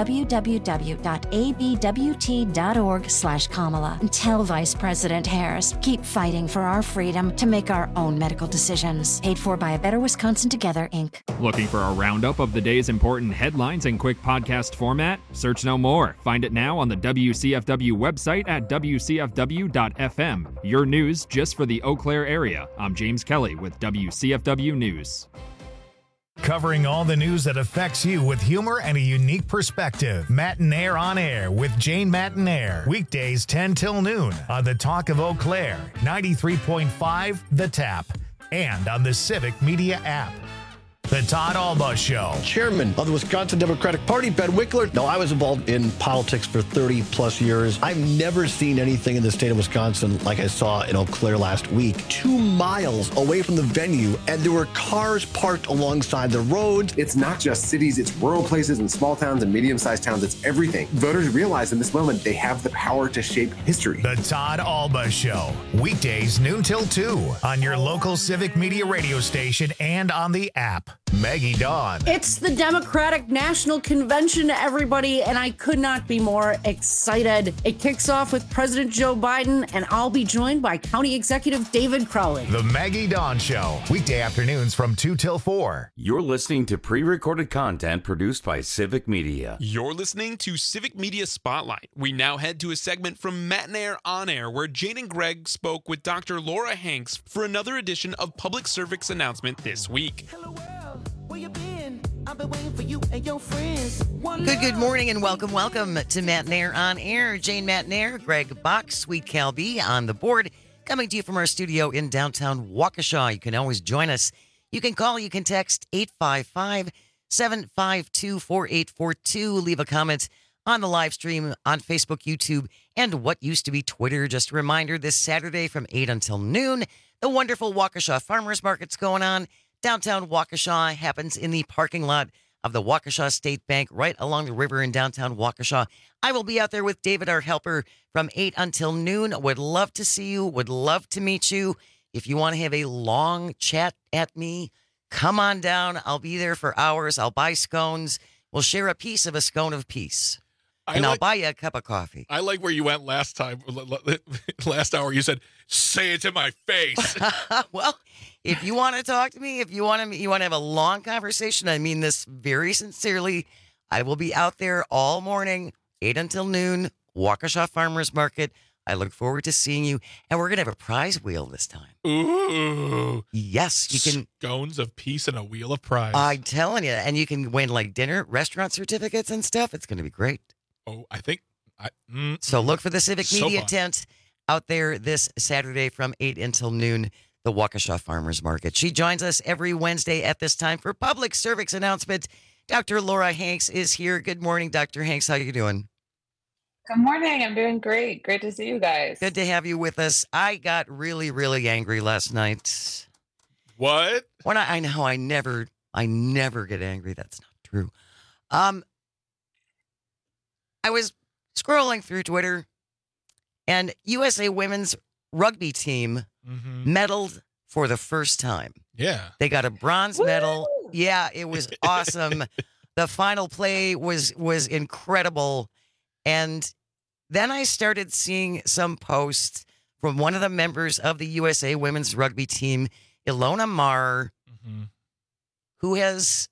[SPEAKER 29] www.abwt.org/Kamala and tell Vice President Harris, keep fighting for our freedom to make our own medical decisions. Paid for by A Better Wisconsin Together, Inc.
[SPEAKER 30] Looking for a roundup of the day's important headlines in quick podcast format? Search no more. Find it now on the WCFW website at wcfw.fm. Your news just for the Eau Claire area. I'm James Kelly with WCFW News.
[SPEAKER 1] Covering all the news that affects you with humor and a unique perspective. Matinaire on Air with Jane Matinaire. Weekdays 10 till noon on the Talk of Eau Claire, 93.5 The Tap, and on the Civic Media app. The Todd Alba Show.
[SPEAKER 31] Chairman of the Wisconsin Democratic Party, Ben Wickler. No, I was involved in politics for 30 plus years. I've never seen anything in the state of Wisconsin like I saw in Eau Claire last week. 2 miles away from the venue, and there were cars parked alongside the roads.
[SPEAKER 32] It's not just cities, it's rural places and small towns and medium-sized towns. It's everything. Voters realize in this moment they have the power to shape history.
[SPEAKER 1] The Todd Alba Show. Weekdays noon till 2 on your local Civic Media radio station and on the app. Maggie Dawn.
[SPEAKER 2] It's the Democratic National Convention, everybody, and I could not be more excited. It kicks off with President Joe Biden, and I'll be joined by County Executive David Crowley.
[SPEAKER 1] The Maggie Dawn Show, weekday afternoons from 2 till 4.
[SPEAKER 17] You're listening to pre-recorded content produced by Civic Media.
[SPEAKER 18] You're listening to Civic Media Spotlight. We now head to a segment from Matnair On Air, where Jane and Greg spoke with Dr. Laura Hanks for another edition of Public Service Announcement this week.
[SPEAKER 3] Good morning and welcome to Matnair On Air. Jane Matnair, Greg Bach, Sweet Cal B on the board, coming to you from our studio in downtown Waukesha. You can always join us. You can call, you can text 855-752-4842. Leave a comment on the live stream on Facebook, YouTube, and what used to be Twitter. Just a reminder, this Saturday from 8 until noon, the wonderful Waukesha Farmers Market's going on. Downtown Waukesha happens in the parking lot of the Waukesha State Bank right along the river in downtown Waukesha. I will be out there with David, our helper, from 8 until noon. Would love to see you. Would love to meet you. If you want to have a long chat at me, come on down. I'll be there for hours. I'll buy scones. We'll share a piece of a scone of peace. I'll buy you a cup of coffee.
[SPEAKER 6] I like where you went last time. Last hour, you said, "Say it to my face."
[SPEAKER 3] Well, if you want to talk to me, if you want to have a long conversation, I mean this very sincerely. I will be out there all morning, 8 until noon, Waukesha Farmers Market. I look forward to seeing you, and we're gonna have a prize wheel this time.
[SPEAKER 6] Ooh,
[SPEAKER 3] yes, you can
[SPEAKER 6] scones of peace and a wheel of prize.
[SPEAKER 3] I'm telling you, and you can win like dinner, restaurant certificates and stuff. It's gonna be great.
[SPEAKER 6] Oh, I think.
[SPEAKER 3] So look for the Civic Media tent out there this Saturday from 8 until noon, the Waukesha Farmers Market. She joins us every Wednesday at this time for Public Service Announcement. Dr. Laura Hanks is here. Good morning, Dr. Hanks. How you doing?
[SPEAKER 4] Good morning. I'm doing great. Great to see you guys.
[SPEAKER 3] Good to have you with us. I got really, really angry last night.
[SPEAKER 6] What?
[SPEAKER 3] When I know I never get angry. That's not true. I was scrolling through Twitter, and USA Women's Rugby Team medaled for the first time.
[SPEAKER 6] Yeah.
[SPEAKER 3] They got a bronze medal. Yeah, it was awesome. The final play was incredible. And then I started seeing some posts from one of the members of the USA Women's Rugby Team, Ilona Marr, who has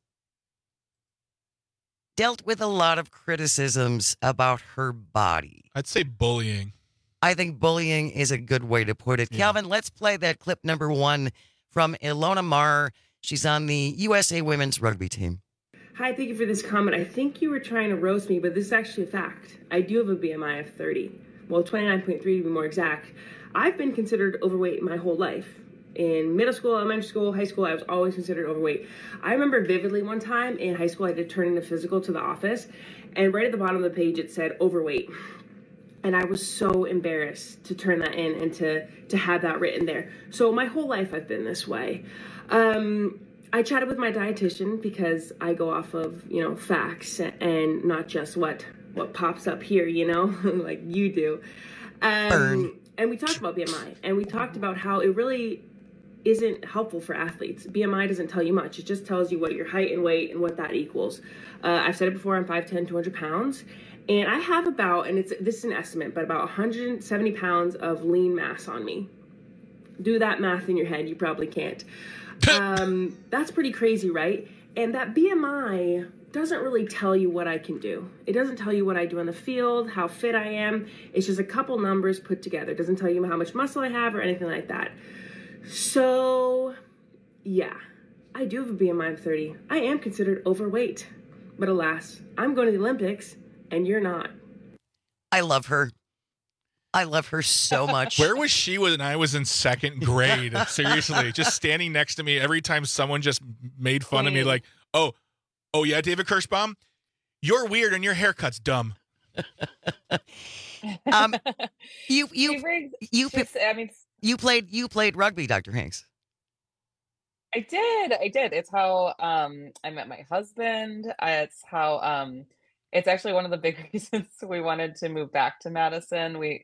[SPEAKER 3] dealt with a lot of criticisms about her body.
[SPEAKER 6] I'd say bullying.
[SPEAKER 3] I think bullying is a good way to put it. Yeah. Calvin, let's play that clip number 1 from Ilona Marr. She's on the USA Women's Rugby Team.
[SPEAKER 10] Hi, thank you for this comment. I think you were trying to roast me, but this is actually a fact. I do have a BMI of 30. Well, 29.3 to be more exact. I've been considered overweight my whole life. In middle school, elementary school, high school, I was always considered overweight. I remember vividly one time in high school, I did turn in a physical to the office, and right at the bottom of the page, it said overweight. And I was so embarrassed to turn that in and to have that written there. So my whole life, I've been this way. I chatted with my dietitian because I go off of, facts and not just what pops up here, like you do. And we talked about BMI, and we talked about how it really isn't helpful for athletes. BMI doesn't tell you much. It just tells you what your height and weight and what that equals. I've said it before, I'm 5'10", 200 pounds. And I have about, and this is an estimate, but about 170 pounds of lean mass on me. Do that math in your head. You probably can't. That's pretty crazy, right? And that BMI doesn't really tell you what I can do. It doesn't tell you what I do on the field, how fit I am. It's just a couple numbers put together. It doesn't tell you how much muscle I have or anything like that. So, yeah, I do have a BMI of 30. I am considered overweight. But alas, I'm going to the Olympics, and you're not.
[SPEAKER 3] I love her. I love her so much.
[SPEAKER 6] Where was she when I was in second grade? Seriously, just standing next to me every time someone just made fun of me, like, oh yeah, David Kirschbaum, you're weird and your haircut's dumb.
[SPEAKER 3] You played rugby, Dr. Hanks.
[SPEAKER 4] I did. It's how I met my husband. It's how it's actually one of the big reasons we wanted to move back to Madison.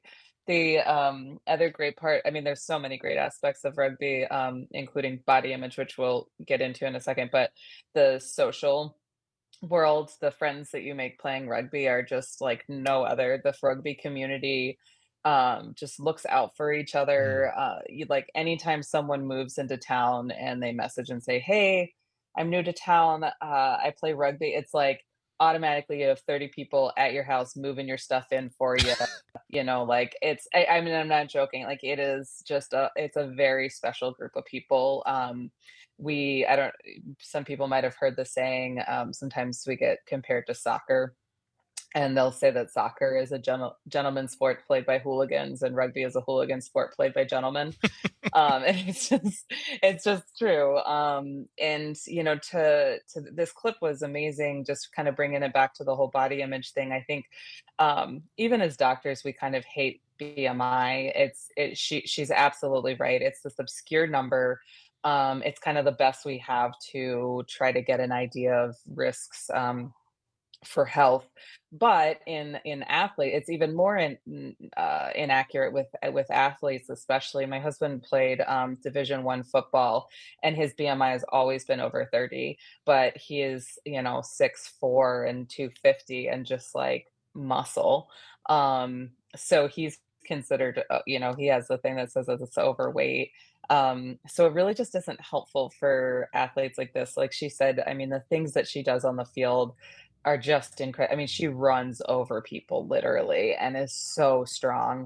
[SPEAKER 4] The other great part, I mean, there's so many great aspects of rugby, including body image, which we'll get into in a second, but the social world, the friends that you make playing rugby are just like no other. The rugby community just looks out for each other. You, like anytime someone moves into town and they message and say, "Hey, I'm new to town. I play rugby." It's like automatically you have 30 people at your house moving your stuff in for you. You know, like I mean, I'm not joking. Like it is just it's a very special group of people. I don't, some people might have heard the saying, sometimes we get compared to soccer, and they'll say that soccer is a gentleman's sport played by hooligans, and rugby is a hooligan sport played by gentlemen. And it's just true. And you know, to this clip was amazing, just kind of bringing it back to the whole body image thing. I think even as doctors, we kind of hate BMI. She's absolutely right. It's this obscure number. It's kind of the best we have to try to get an idea of risks for health, but in athlete, it's even more inaccurate with athletes, especially. My husband played Division I football, and his BMI has always been over 30, but he is 6'4" and 250 and just like muscle. So he's considered, he has the thing that says that it's overweight. So it really just isn't helpful for athletes like this. Like she said, I mean, the things that she does on the field are just incredible. I mean, she runs over people literally and is so strong.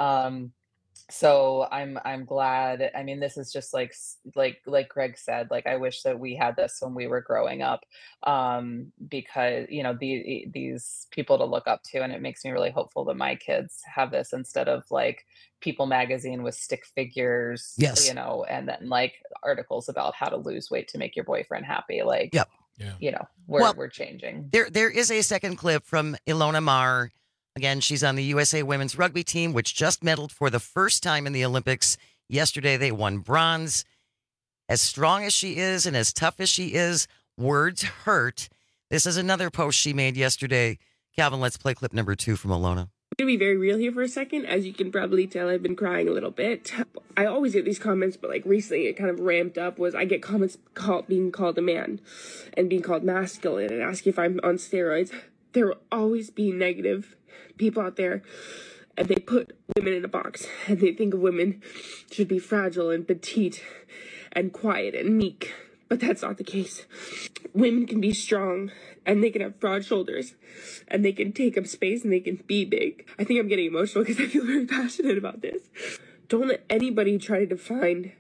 [SPEAKER 4] So I'm glad. I mean, this is just like Greg said, like I wish that we had this when we were growing up, because these people to look up to, and it makes me really hopeful that my kids have this instead of like People magazine with stick figures,
[SPEAKER 3] yes,
[SPEAKER 4] and then like articles about how to lose weight to make your boyfriend happy. Like,
[SPEAKER 3] yep.
[SPEAKER 4] Yeah. We're changing.
[SPEAKER 3] There is a second clip from Ilona Maher. Again, she's on the USA women's rugby team, which just medaled for the first time in the Olympics. Yesterday, they won bronze. As strong as she is and as tough as she is, words hurt. This is another post she made yesterday. Calvin, let's play clip number 2 from Ilona.
[SPEAKER 10] I'm going to be very real here for a second. As you can probably tell, I've been crying a little bit. I always get these comments, but like recently it kind of ramped up. I get comments being called a man and being called masculine and asking if I'm on steroids. There will always be negative people out there, and they put women in a box, and they think of women should be fragile and petite and quiet and meek. But that's not the case. Women can be strong, and they can have broad shoulders, and they can take up space, and they can be big. I think I'm getting emotional because I feel very passionate about this. Don't let anybody try to define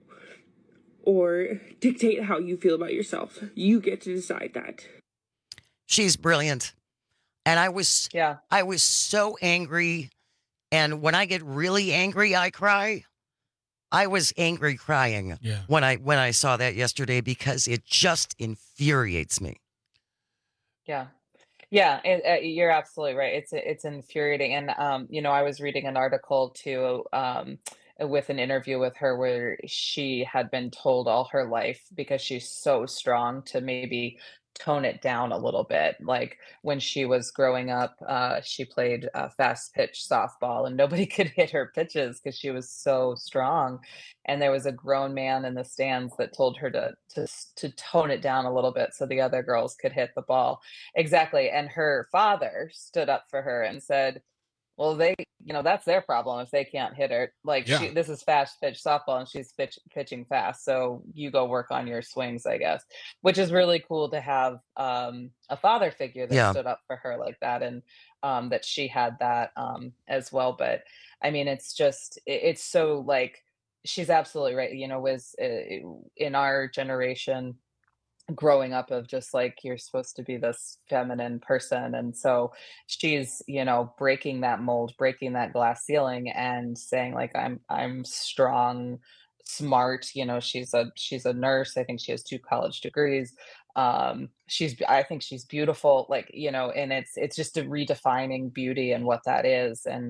[SPEAKER 10] or dictate how you feel about yourself. You get to decide that.
[SPEAKER 3] She's brilliant. And I was so angry. And when I get really angry, I cry. I was angry crying when I saw that yesterday because it just infuriates me.
[SPEAKER 4] Yeah. You're absolutely right. It's infuriating. And, I was reading an article too, with an interview with her where she had been told all her life, because she's so strong, to maybe tone it down a little bit. Like when she was growing up, she played fast pitch softball, and nobody could hit her pitches because she was so strong. And there was a grown man in the stands that told her to tone it down a little bit so the other girls could hit the ball. Exactly. And her father stood up for her and said, well, that's their problem if they can't hit her. Like, this is fast pitch softball, and she's pitching fast. So you go work on your swings, I guess, which is really cool to have a father figure that stood up for her like that, and that she had that as well. But I mean, it's so like, she's absolutely right. Was in our generation, growing up, of just like, you're supposed to be this feminine person, and so she's breaking that mold, breaking that glass ceiling, and saying like, I'm strong, smart. She's a nurse. I think she has 2 college degrees. I think she's beautiful, like, and it's just a redefining beauty and what that is. And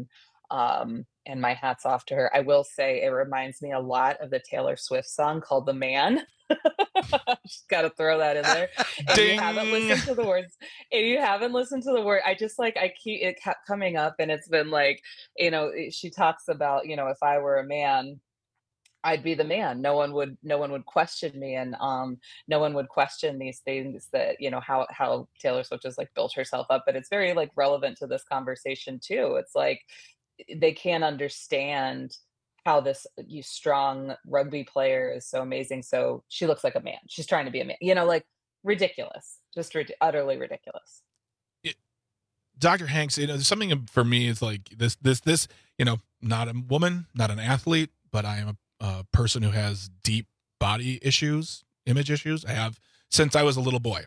[SPEAKER 4] And my hat's off to her. I will say it reminds me a lot of the Taylor Swift song called The Man. Just got to throw that in there. If you haven't listened to the words, I just it kept coming up, and it's been like, she talks about, if I were a man, I'd be the man. No one would question me, and no one would question these things that, how Taylor Swift has like built herself up. But it's very like relevant to this conversation too. It's like they can't understand how this strong rugby player is so amazing. So she looks like a man. She's trying to be a man. Like ridiculous, just utterly ridiculous.
[SPEAKER 6] Dr. Hanks, something for me is like this, not a woman, not an athlete, but I am a person who has deep body issues, image issues. I have since I was a little boy.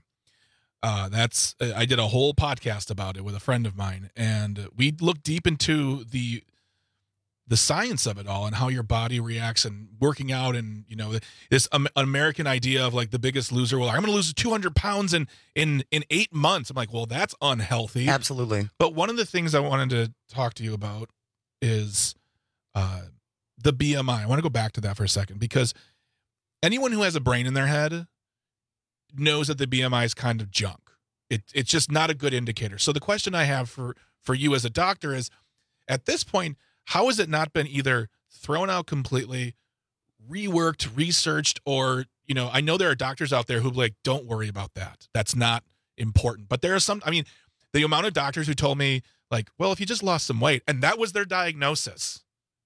[SPEAKER 6] I did a whole podcast about it with a friend of mine, and we looked deep into the science of it all and how your body reacts and working out, and this American idea of like the Biggest Loser. Well, I'm going to lose 200 pounds in 8 months. I'm like, well, that's unhealthy.
[SPEAKER 3] Absolutely.
[SPEAKER 6] But one of the things I wanted to talk to you about is the BMI. I want to go back to that for a second, because anyone who has a brain in their head knows that the BMI is kind of junk. It's just not a good indicator. So the question I have for you as a doctor is, at this point, how has it not been either thrown out completely, reworked, researched, or, I know there are doctors out there who like, don't worry about that. That's not important. But there are some, the amount of doctors who told me like, well, if you just lost some weight, and that was their diagnosis.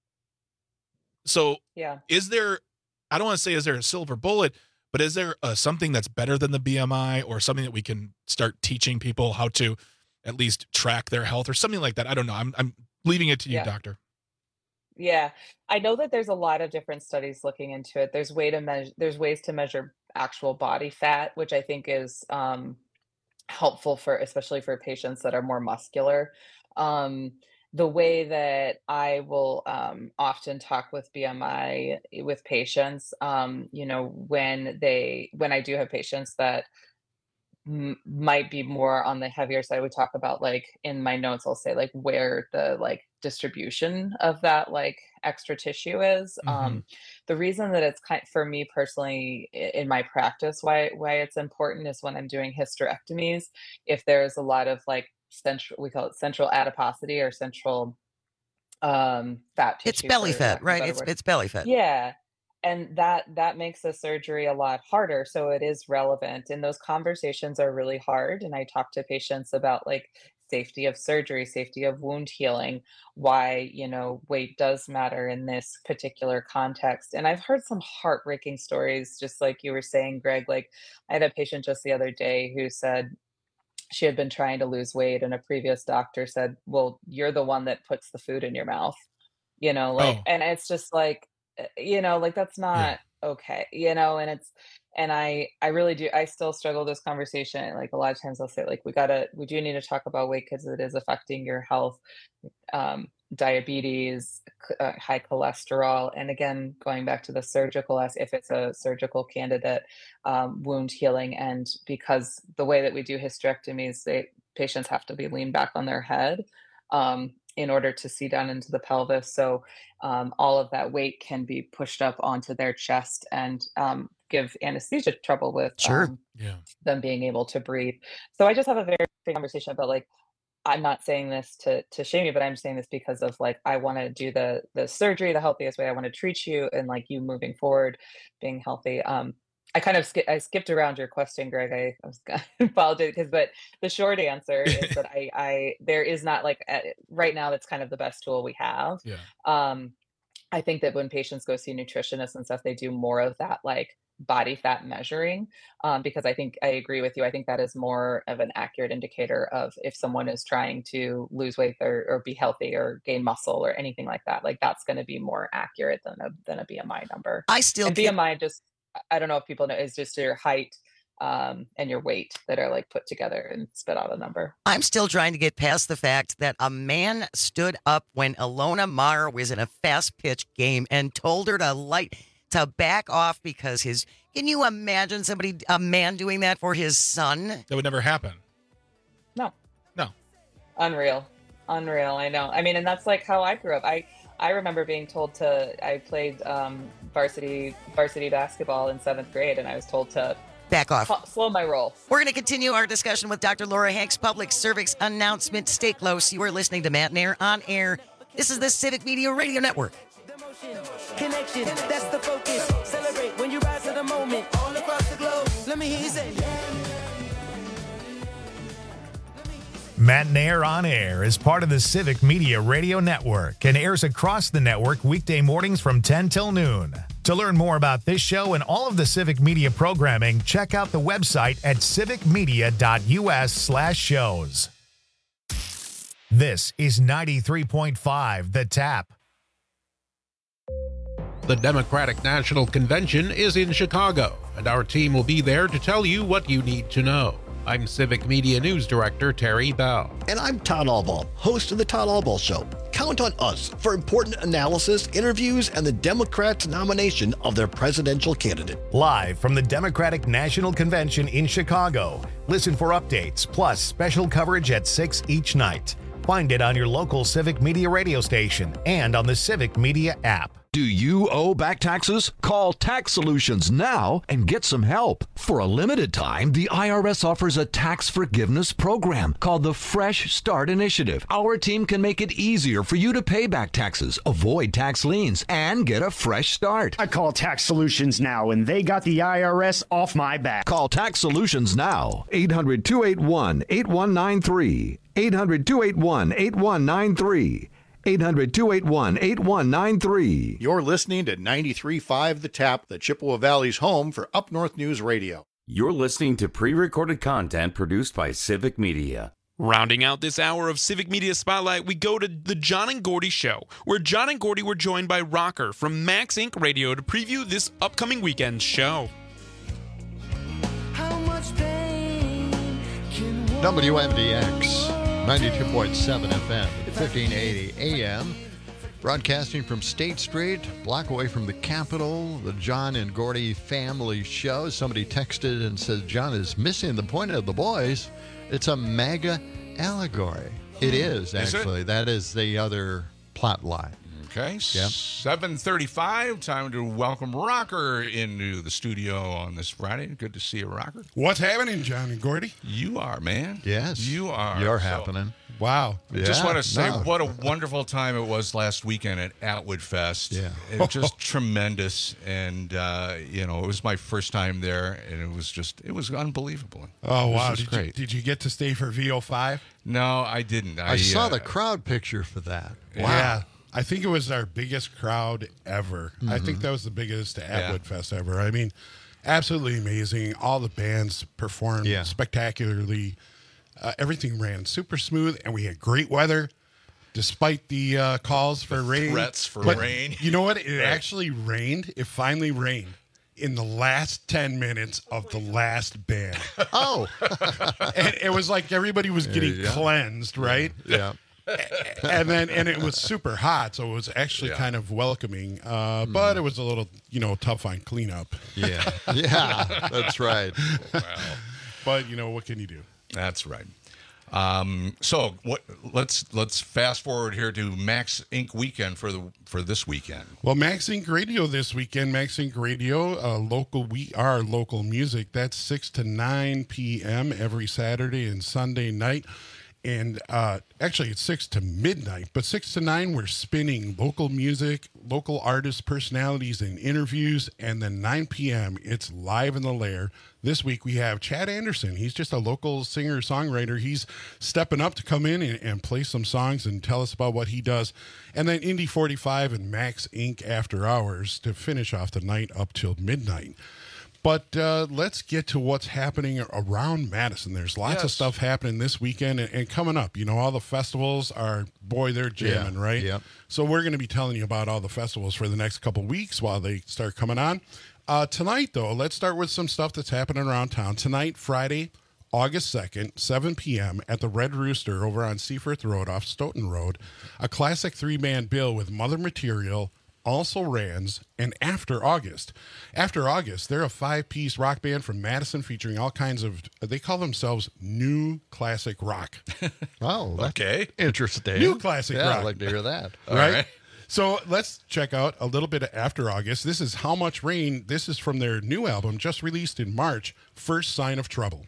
[SPEAKER 6] So
[SPEAKER 4] yeah,
[SPEAKER 6] I don't want to say is there a silver bullet, but is there something that's better than the BMI, or something that we can start teaching people how to at least track their health or something like that? I don't know. I'm leaving it to you, doctor.
[SPEAKER 4] Yeah, I know that there's a lot of different studies looking into it. There's ways to measure actual body fat, which I think is helpful especially for patients that are more muscular. The way that I will often talk with BMI with patients, when I do have patients that might be more on the heavier side, we talk about like in my notes, I'll say like where the like distribution of that like extra tissue is.
[SPEAKER 6] Mm-hmm.
[SPEAKER 4] The reason that it's for me personally in my practice, why it's important is when I'm doing hysterectomies, if there's a lot of like we call it central adiposity or central fat tissue.
[SPEAKER 3] It's belly fat, right? It's belly fat.
[SPEAKER 4] Yeah. And that makes the surgery a lot harder. So it is relevant. And those conversations are really hard. And I talk to patients about like safety of surgery, safety of wound healing, why, weight does matter in this particular context. And I've heard some heartbreaking stories, just like you were saying, Greg. Like I had a patient just the other day who said she had been trying to lose weight, and a previous doctor said, well, you're the one that puts the food in your mouth, and it's just like, that's not okay, and I really do. I still struggle with this conversation. Like a lot of times I'll say like, we do need to talk about weight because it is affecting your health, diabetes, high cholesterol. And again, going back to the surgical, if it's a surgical candidate, wound healing. And because the way that we do hysterectomies, patients have to be leaned back on their head, in order to see down into the pelvis. So all of that weight can be pushed up onto their chest and give anesthesia trouble with them being able to breathe. So I just have a very big conversation about like, I'm not saying this to shame you, but I'm saying this because of like, I want to do the surgery the healthiest way. I want to treat you and like you moving forward, being healthy. I kind of skipped around your question, Greg. I was apologize but the short answer is that there is not like right now, that's kind of the best tool we have.
[SPEAKER 6] Yeah.
[SPEAKER 4] I think that when patients go see nutritionists and stuff, they do more of that like body fat measuring, because I agree with you. I think that is more of an accurate indicator of if someone is trying to lose weight or be healthy or gain muscle or anything like that. Like that's going to be more accurate than a BMI number. BMI just, I don't know if people know, is just your height and your weight that are like put together and spit out a number.
[SPEAKER 3] I'm still trying to get past the fact that a man stood up when Ilona Maher was in a fast pitch game and told her to back off because can you imagine a man doing that for his son?
[SPEAKER 6] That would never happen.
[SPEAKER 4] No.
[SPEAKER 6] No.
[SPEAKER 4] Unreal. Unreal, I know. I mean, and that's like how I grew up. I remember being told I played varsity basketball in 7th grade, and I was told to
[SPEAKER 3] back off.
[SPEAKER 4] Slow my roll.
[SPEAKER 3] We're going to continue our discussion with Dr. Laura Hanks. Public service announcement. Stay close. You are listening to Matt and Air on air. This is the Civic Media Radio Network.
[SPEAKER 5] Connection, that's the focus. Celebrate when you rise to the moment. All across the globe. Let me hear you say,
[SPEAKER 1] Matt and Air on Air is part of the Civic Media Radio Network and airs across the network weekday mornings from 10 till noon. To learn more about this show and all of the Civic Media programming, check out the website at civicmedia.us/shows. This is 93.5 The Tap.
[SPEAKER 7] The Democratic National Convention is in Chicago, and our team will be there to tell you what you need to know. I'm Civic Media News Director Terry Bell.
[SPEAKER 31] And I'm Todd Allball, host of The Todd Allball Show. Count on us for important analysis, interviews, and the Democrats' nomination of their presidential candidate.
[SPEAKER 1] Live from the Democratic National Convention in Chicago. Listen for updates, plus special coverage at 6 each night. Find it on your local Civic Media radio station and on the Civic Media app.
[SPEAKER 11] Do you owe back taxes? Call Tax Solutions now and get some help. For a limited time, the IRS offers a tax forgiveness program called the Fresh Start Initiative. Our team can make it easier for you to pay back taxes, avoid tax liens, and get a fresh start.
[SPEAKER 12] I call Tax Solutions now, and they got the IRS off my back.
[SPEAKER 11] Call Tax Solutions now. 800-281-8193. 800-281-8193. 800-281-8193.
[SPEAKER 13] You're listening to 93.5 The Tap, the Chippewa Valley's home for Up North News Radio.
[SPEAKER 17] You're listening to pre-recorded content produced by Civic Media.
[SPEAKER 18] Rounding out this hour of Civic Media Spotlight, we go to the John and Gordy Show, where John and Gordy were joined by Rocker from Max Inc. Radio to preview this upcoming weekend's show.
[SPEAKER 14] WMDX 92.7 FM, 1580 AM, broadcasting from State Street, a block away from the Capitol, the John and Gordy family show. Somebody texted and said, John is missing the point of the boys. It's a MAGA allegory. It is, actually. That is the other plot line.
[SPEAKER 15] Okay, yep. 7:35, time to welcome Rocker into the studio on this Friday. Good to see you, Rocker.
[SPEAKER 16] What's happening, John and Gordy?
[SPEAKER 15] You are, man.
[SPEAKER 14] Yes.
[SPEAKER 15] You are.
[SPEAKER 14] You're happening.
[SPEAKER 16] Wow.
[SPEAKER 15] Yeah, just want to say what a wonderful time it was last weekend at Atwood Fest.
[SPEAKER 14] Yeah.
[SPEAKER 15] It was just tremendous. And, it was my first time there, and it was unbelievable.
[SPEAKER 16] Oh, wow.
[SPEAKER 15] Great.
[SPEAKER 16] Did you get to stay for VO5?
[SPEAKER 15] No, I didn't.
[SPEAKER 14] I saw the crowd picture for that.
[SPEAKER 16] Wow. Yeah. I think it was our biggest crowd ever. Mm-hmm. I think that was the biggest Atwood Fest ever. I mean, absolutely amazing. All the bands performed spectacularly. Everything ran super smooth, and we had great weather, despite the calls for rain.
[SPEAKER 15] Threats for rain.
[SPEAKER 16] You know what? It actually rained. It finally rained in the last 10 minutes of the last band.
[SPEAKER 14] Oh.
[SPEAKER 16] And it was like everybody was getting cleansed, right?
[SPEAKER 14] Yeah.
[SPEAKER 16] And it was super hot, so it was actually kind of welcoming. But it was a little, tough on cleanup.
[SPEAKER 14] Yeah. Yeah, that's right.
[SPEAKER 16] Wow. But, what can you do?
[SPEAKER 15] That's right. So let's fast forward here to Max Inc. weekend for this weekend.
[SPEAKER 16] Well, Max Inc. Radio this weekend. Max Inc. Radio, we are local music. That's 6 to 9 p.m. every Saturday and Sunday night. And actually, it's 6 to midnight, but 6 to 9, we're spinning local music, local artists, personalities, and interviews. And then 9 p.m., it's Live in the Lair. This week, we have Chad Anderson. He's just a local singer-songwriter. He's stepping up to come in and play some songs and tell us about what he does. And then Indy 45 and Max Inc. After Hours to finish off the night up till midnight. But let's get to what's happening around Madison. There's lots of stuff happening this weekend and coming up. All the festivals are, they're jamming, right?
[SPEAKER 14] Yep.
[SPEAKER 16] So we're going to be telling you about all the festivals for the next couple weeks while they start coming on. Tonight, though, let's start with some stuff that's happening around town. Tonight, Friday, August 2nd, 7 p.m. at the Red Rooster over on Seaforth Road off Stoughton Road, a classic three-man bill with Mother Material, Also Rans, and After August. After August, they're a 5-piece rock band from Madison featuring all kinds of, they call themselves new classic rock.
[SPEAKER 14] Oh,
[SPEAKER 15] okay.
[SPEAKER 14] Interesting.
[SPEAKER 16] New classic rock.
[SPEAKER 14] I'd like to hear that.
[SPEAKER 16] Right? So let's check out a little bit of After August. This is How Much Rain. This is from their new album, just released in March, First Sign of Trouble.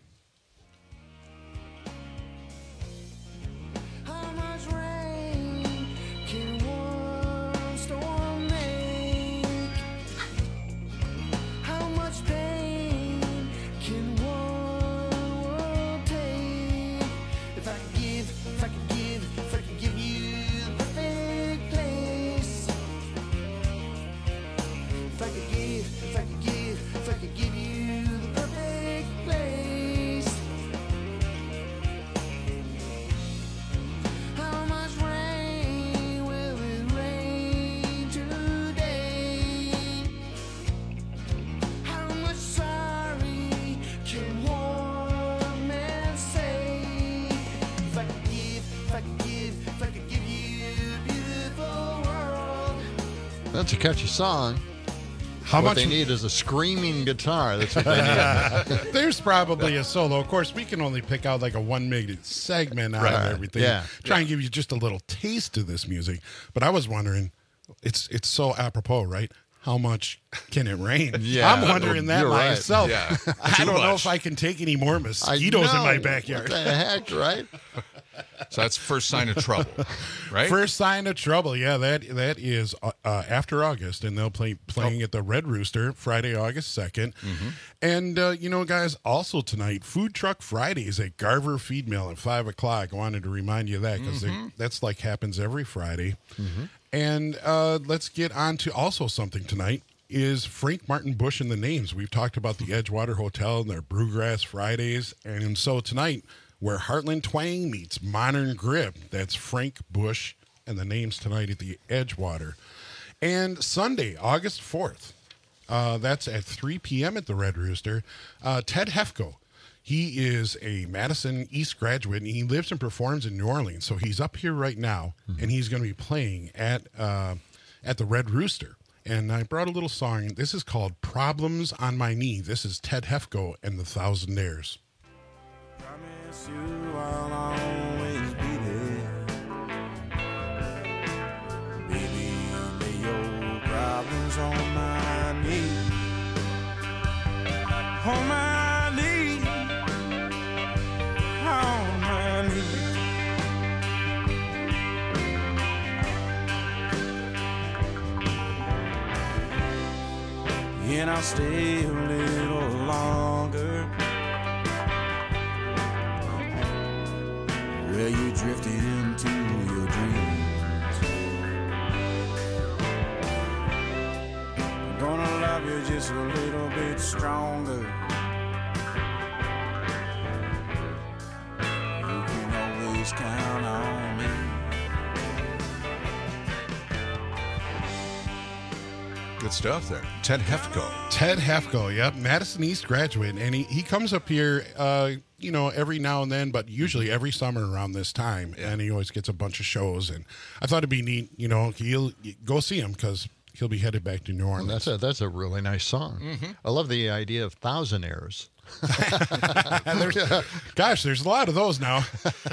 [SPEAKER 14] That's a catchy song.
[SPEAKER 16] How
[SPEAKER 14] what
[SPEAKER 16] much
[SPEAKER 14] they need is a screaming guitar. That's what they need.
[SPEAKER 16] There's probably a solo. Of course, we can only pick out like a 1-minute segment out of everything.
[SPEAKER 14] Yeah.
[SPEAKER 16] Try and give you just a little taste of this music. But I was wondering, it's so apropos, right? How much can it rain?
[SPEAKER 14] Yeah,
[SPEAKER 16] I'm wondering that
[SPEAKER 14] you're right.
[SPEAKER 16] myself.
[SPEAKER 15] Yeah.
[SPEAKER 16] I
[SPEAKER 15] Too
[SPEAKER 16] don't know
[SPEAKER 15] much.
[SPEAKER 16] if I can take any more mosquitoes in my backyard.
[SPEAKER 14] What the heck, right?
[SPEAKER 15] So that's First Sign of Trouble, right?
[SPEAKER 16] First Sign of Trouble. Yeah, that is After August, and they'll playing at the Red Rooster Friday, August 2nd. And, guys, also tonight, Food Truck Fridays at Garver Feed Mill at 5 o'clock. I wanted to remind you of that because that's like happens every Friday. And let's get on to also something tonight is Frank Martin Bush and the Names. We've talked about the Edgewater Hotel and their Brewgrass Fridays. And so tonight, where Heartland Twang meets Modern Grip, that's Frank Bush and the Names tonight at the Edgewater. And Sunday, August 4th, that's at 3 p.m. at the Red Rooster, Ted Hefko. He is a Madison East graduate, and he lives and performs in New Orleans. So he's up here right now, and he's going to be playing at the Red Rooster. And I brought a little song. This is called Problems on My Knee. This is Ted Hefko and the Thousandaires.
[SPEAKER 8] Promise you I'll always be there. Baby, lay your problems on my knee. On my knee. On my knee. And I'll stay a little longer. Where you drifted into your dreams. I'm gonna love you just a little bit stronger. You can always count on me.
[SPEAKER 15] Good stuff there. Ted Hefko.
[SPEAKER 16] Ted Hefko, yep. Madison East graduate. And he comes up here, every now and then, but usually every summer around this time. Yeah. And he always gets a bunch of shows. And I thought it'd be neat, he'll go see him because he'll be headed back to New Orleans.
[SPEAKER 14] Well, that's a really nice song. I love the idea of thousandaires.
[SPEAKER 16] There's a lot of those now.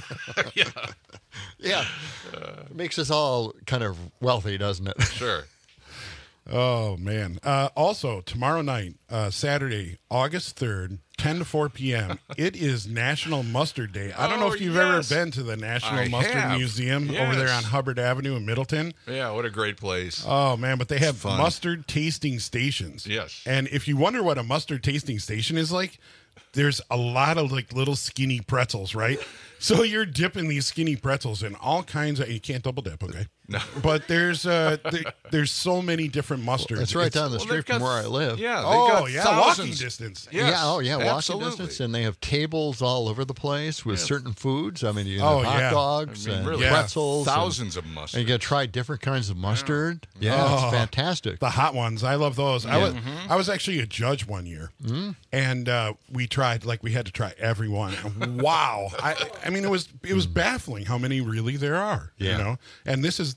[SPEAKER 14] Yeah. It makes us all kind of wealthy, doesn't it?
[SPEAKER 15] Sure.
[SPEAKER 16] Oh, man. Also, tomorrow night, Saturday, August 3rd, 10 to 4 p.m., it is National Mustard Day. I don't know if you've ever been to the National Mustard Museum over there on Hubbard Avenue in Middleton.
[SPEAKER 15] Yeah, what a great place.
[SPEAKER 16] Oh, man, but they have mustard tasting stations.
[SPEAKER 15] Yes.
[SPEAKER 16] And if you wonder what a mustard tasting station is like, there's a lot of like little skinny pretzels, right? So you're dipping these skinny pretzels in all kinds of. You can't double dip, okay?
[SPEAKER 15] No.
[SPEAKER 16] But there's so many different mustards.
[SPEAKER 14] It's right down the street from where I live.
[SPEAKER 15] Yeah.
[SPEAKER 16] Walking distance.
[SPEAKER 14] Yes, walking
[SPEAKER 15] absolutely.
[SPEAKER 14] distance, and they have tables all over the place with certain foods. I mean, you have hot dogs and pretzels,
[SPEAKER 15] thousands of mustard.
[SPEAKER 14] And you get to try different kinds of mustard. Yeah, it's fantastic.
[SPEAKER 16] The hot ones, I love those. Yeah. I was actually a judge one year, and we tried we had to try every one. And wow, I mean it was baffling how many really there are.
[SPEAKER 14] Yeah.
[SPEAKER 16] And this is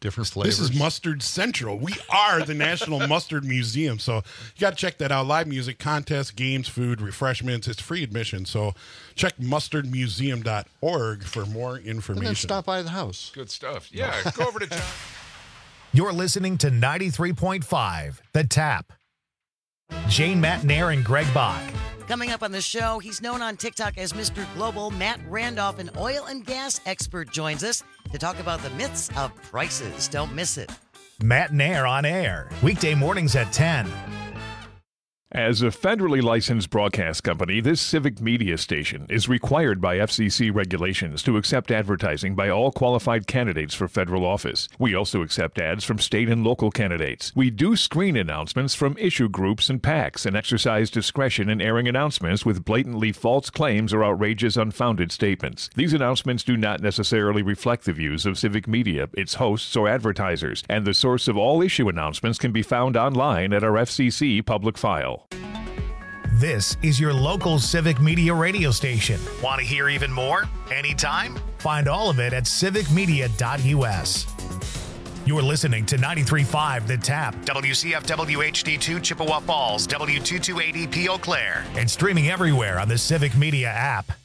[SPEAKER 14] Different flavors.
[SPEAKER 16] This is Mustard Central. We are the National Mustard Museum. So you got to check that out. Live music, contests, games, food, refreshments. It's free admission. So check mustardmuseum.org for more information.
[SPEAKER 14] And then stop by the house.
[SPEAKER 15] Good stuff. Yeah, go over to John.
[SPEAKER 1] You're listening to 93.5 The Tap. Jane Matt Nair and Greg Bach.
[SPEAKER 3] Coming up on the show, he's known on TikTok as Mr. Global. Matt Randolph, an oil and gas expert, joins us to talk about the myths of prices. Don't miss it.
[SPEAKER 1] Matt Nair on air, weekday mornings at 10.
[SPEAKER 9] As a federally licensed broadcast company, this civic media station is required by FCC regulations to accept advertising by all qualified candidates for federal office. We also accept ads from state and local candidates. We do screen announcements from issue groups and PACs and exercise discretion in airing announcements with blatantly false claims or outrageous, unfounded statements. These announcements do not necessarily reflect the views of civic media, its hosts, or advertisers, and the source of all issue announcements can be found online at our FCC public file.
[SPEAKER 1] This is your local civic media radio station. Want to hear even more? Anytime? Find all of it at civicmedia.us. You're listening to 93.5 The Tap, WCFW HD2 Chippewa Falls, W228EP Eau Claire, and streaming everywhere on the Civic Media app.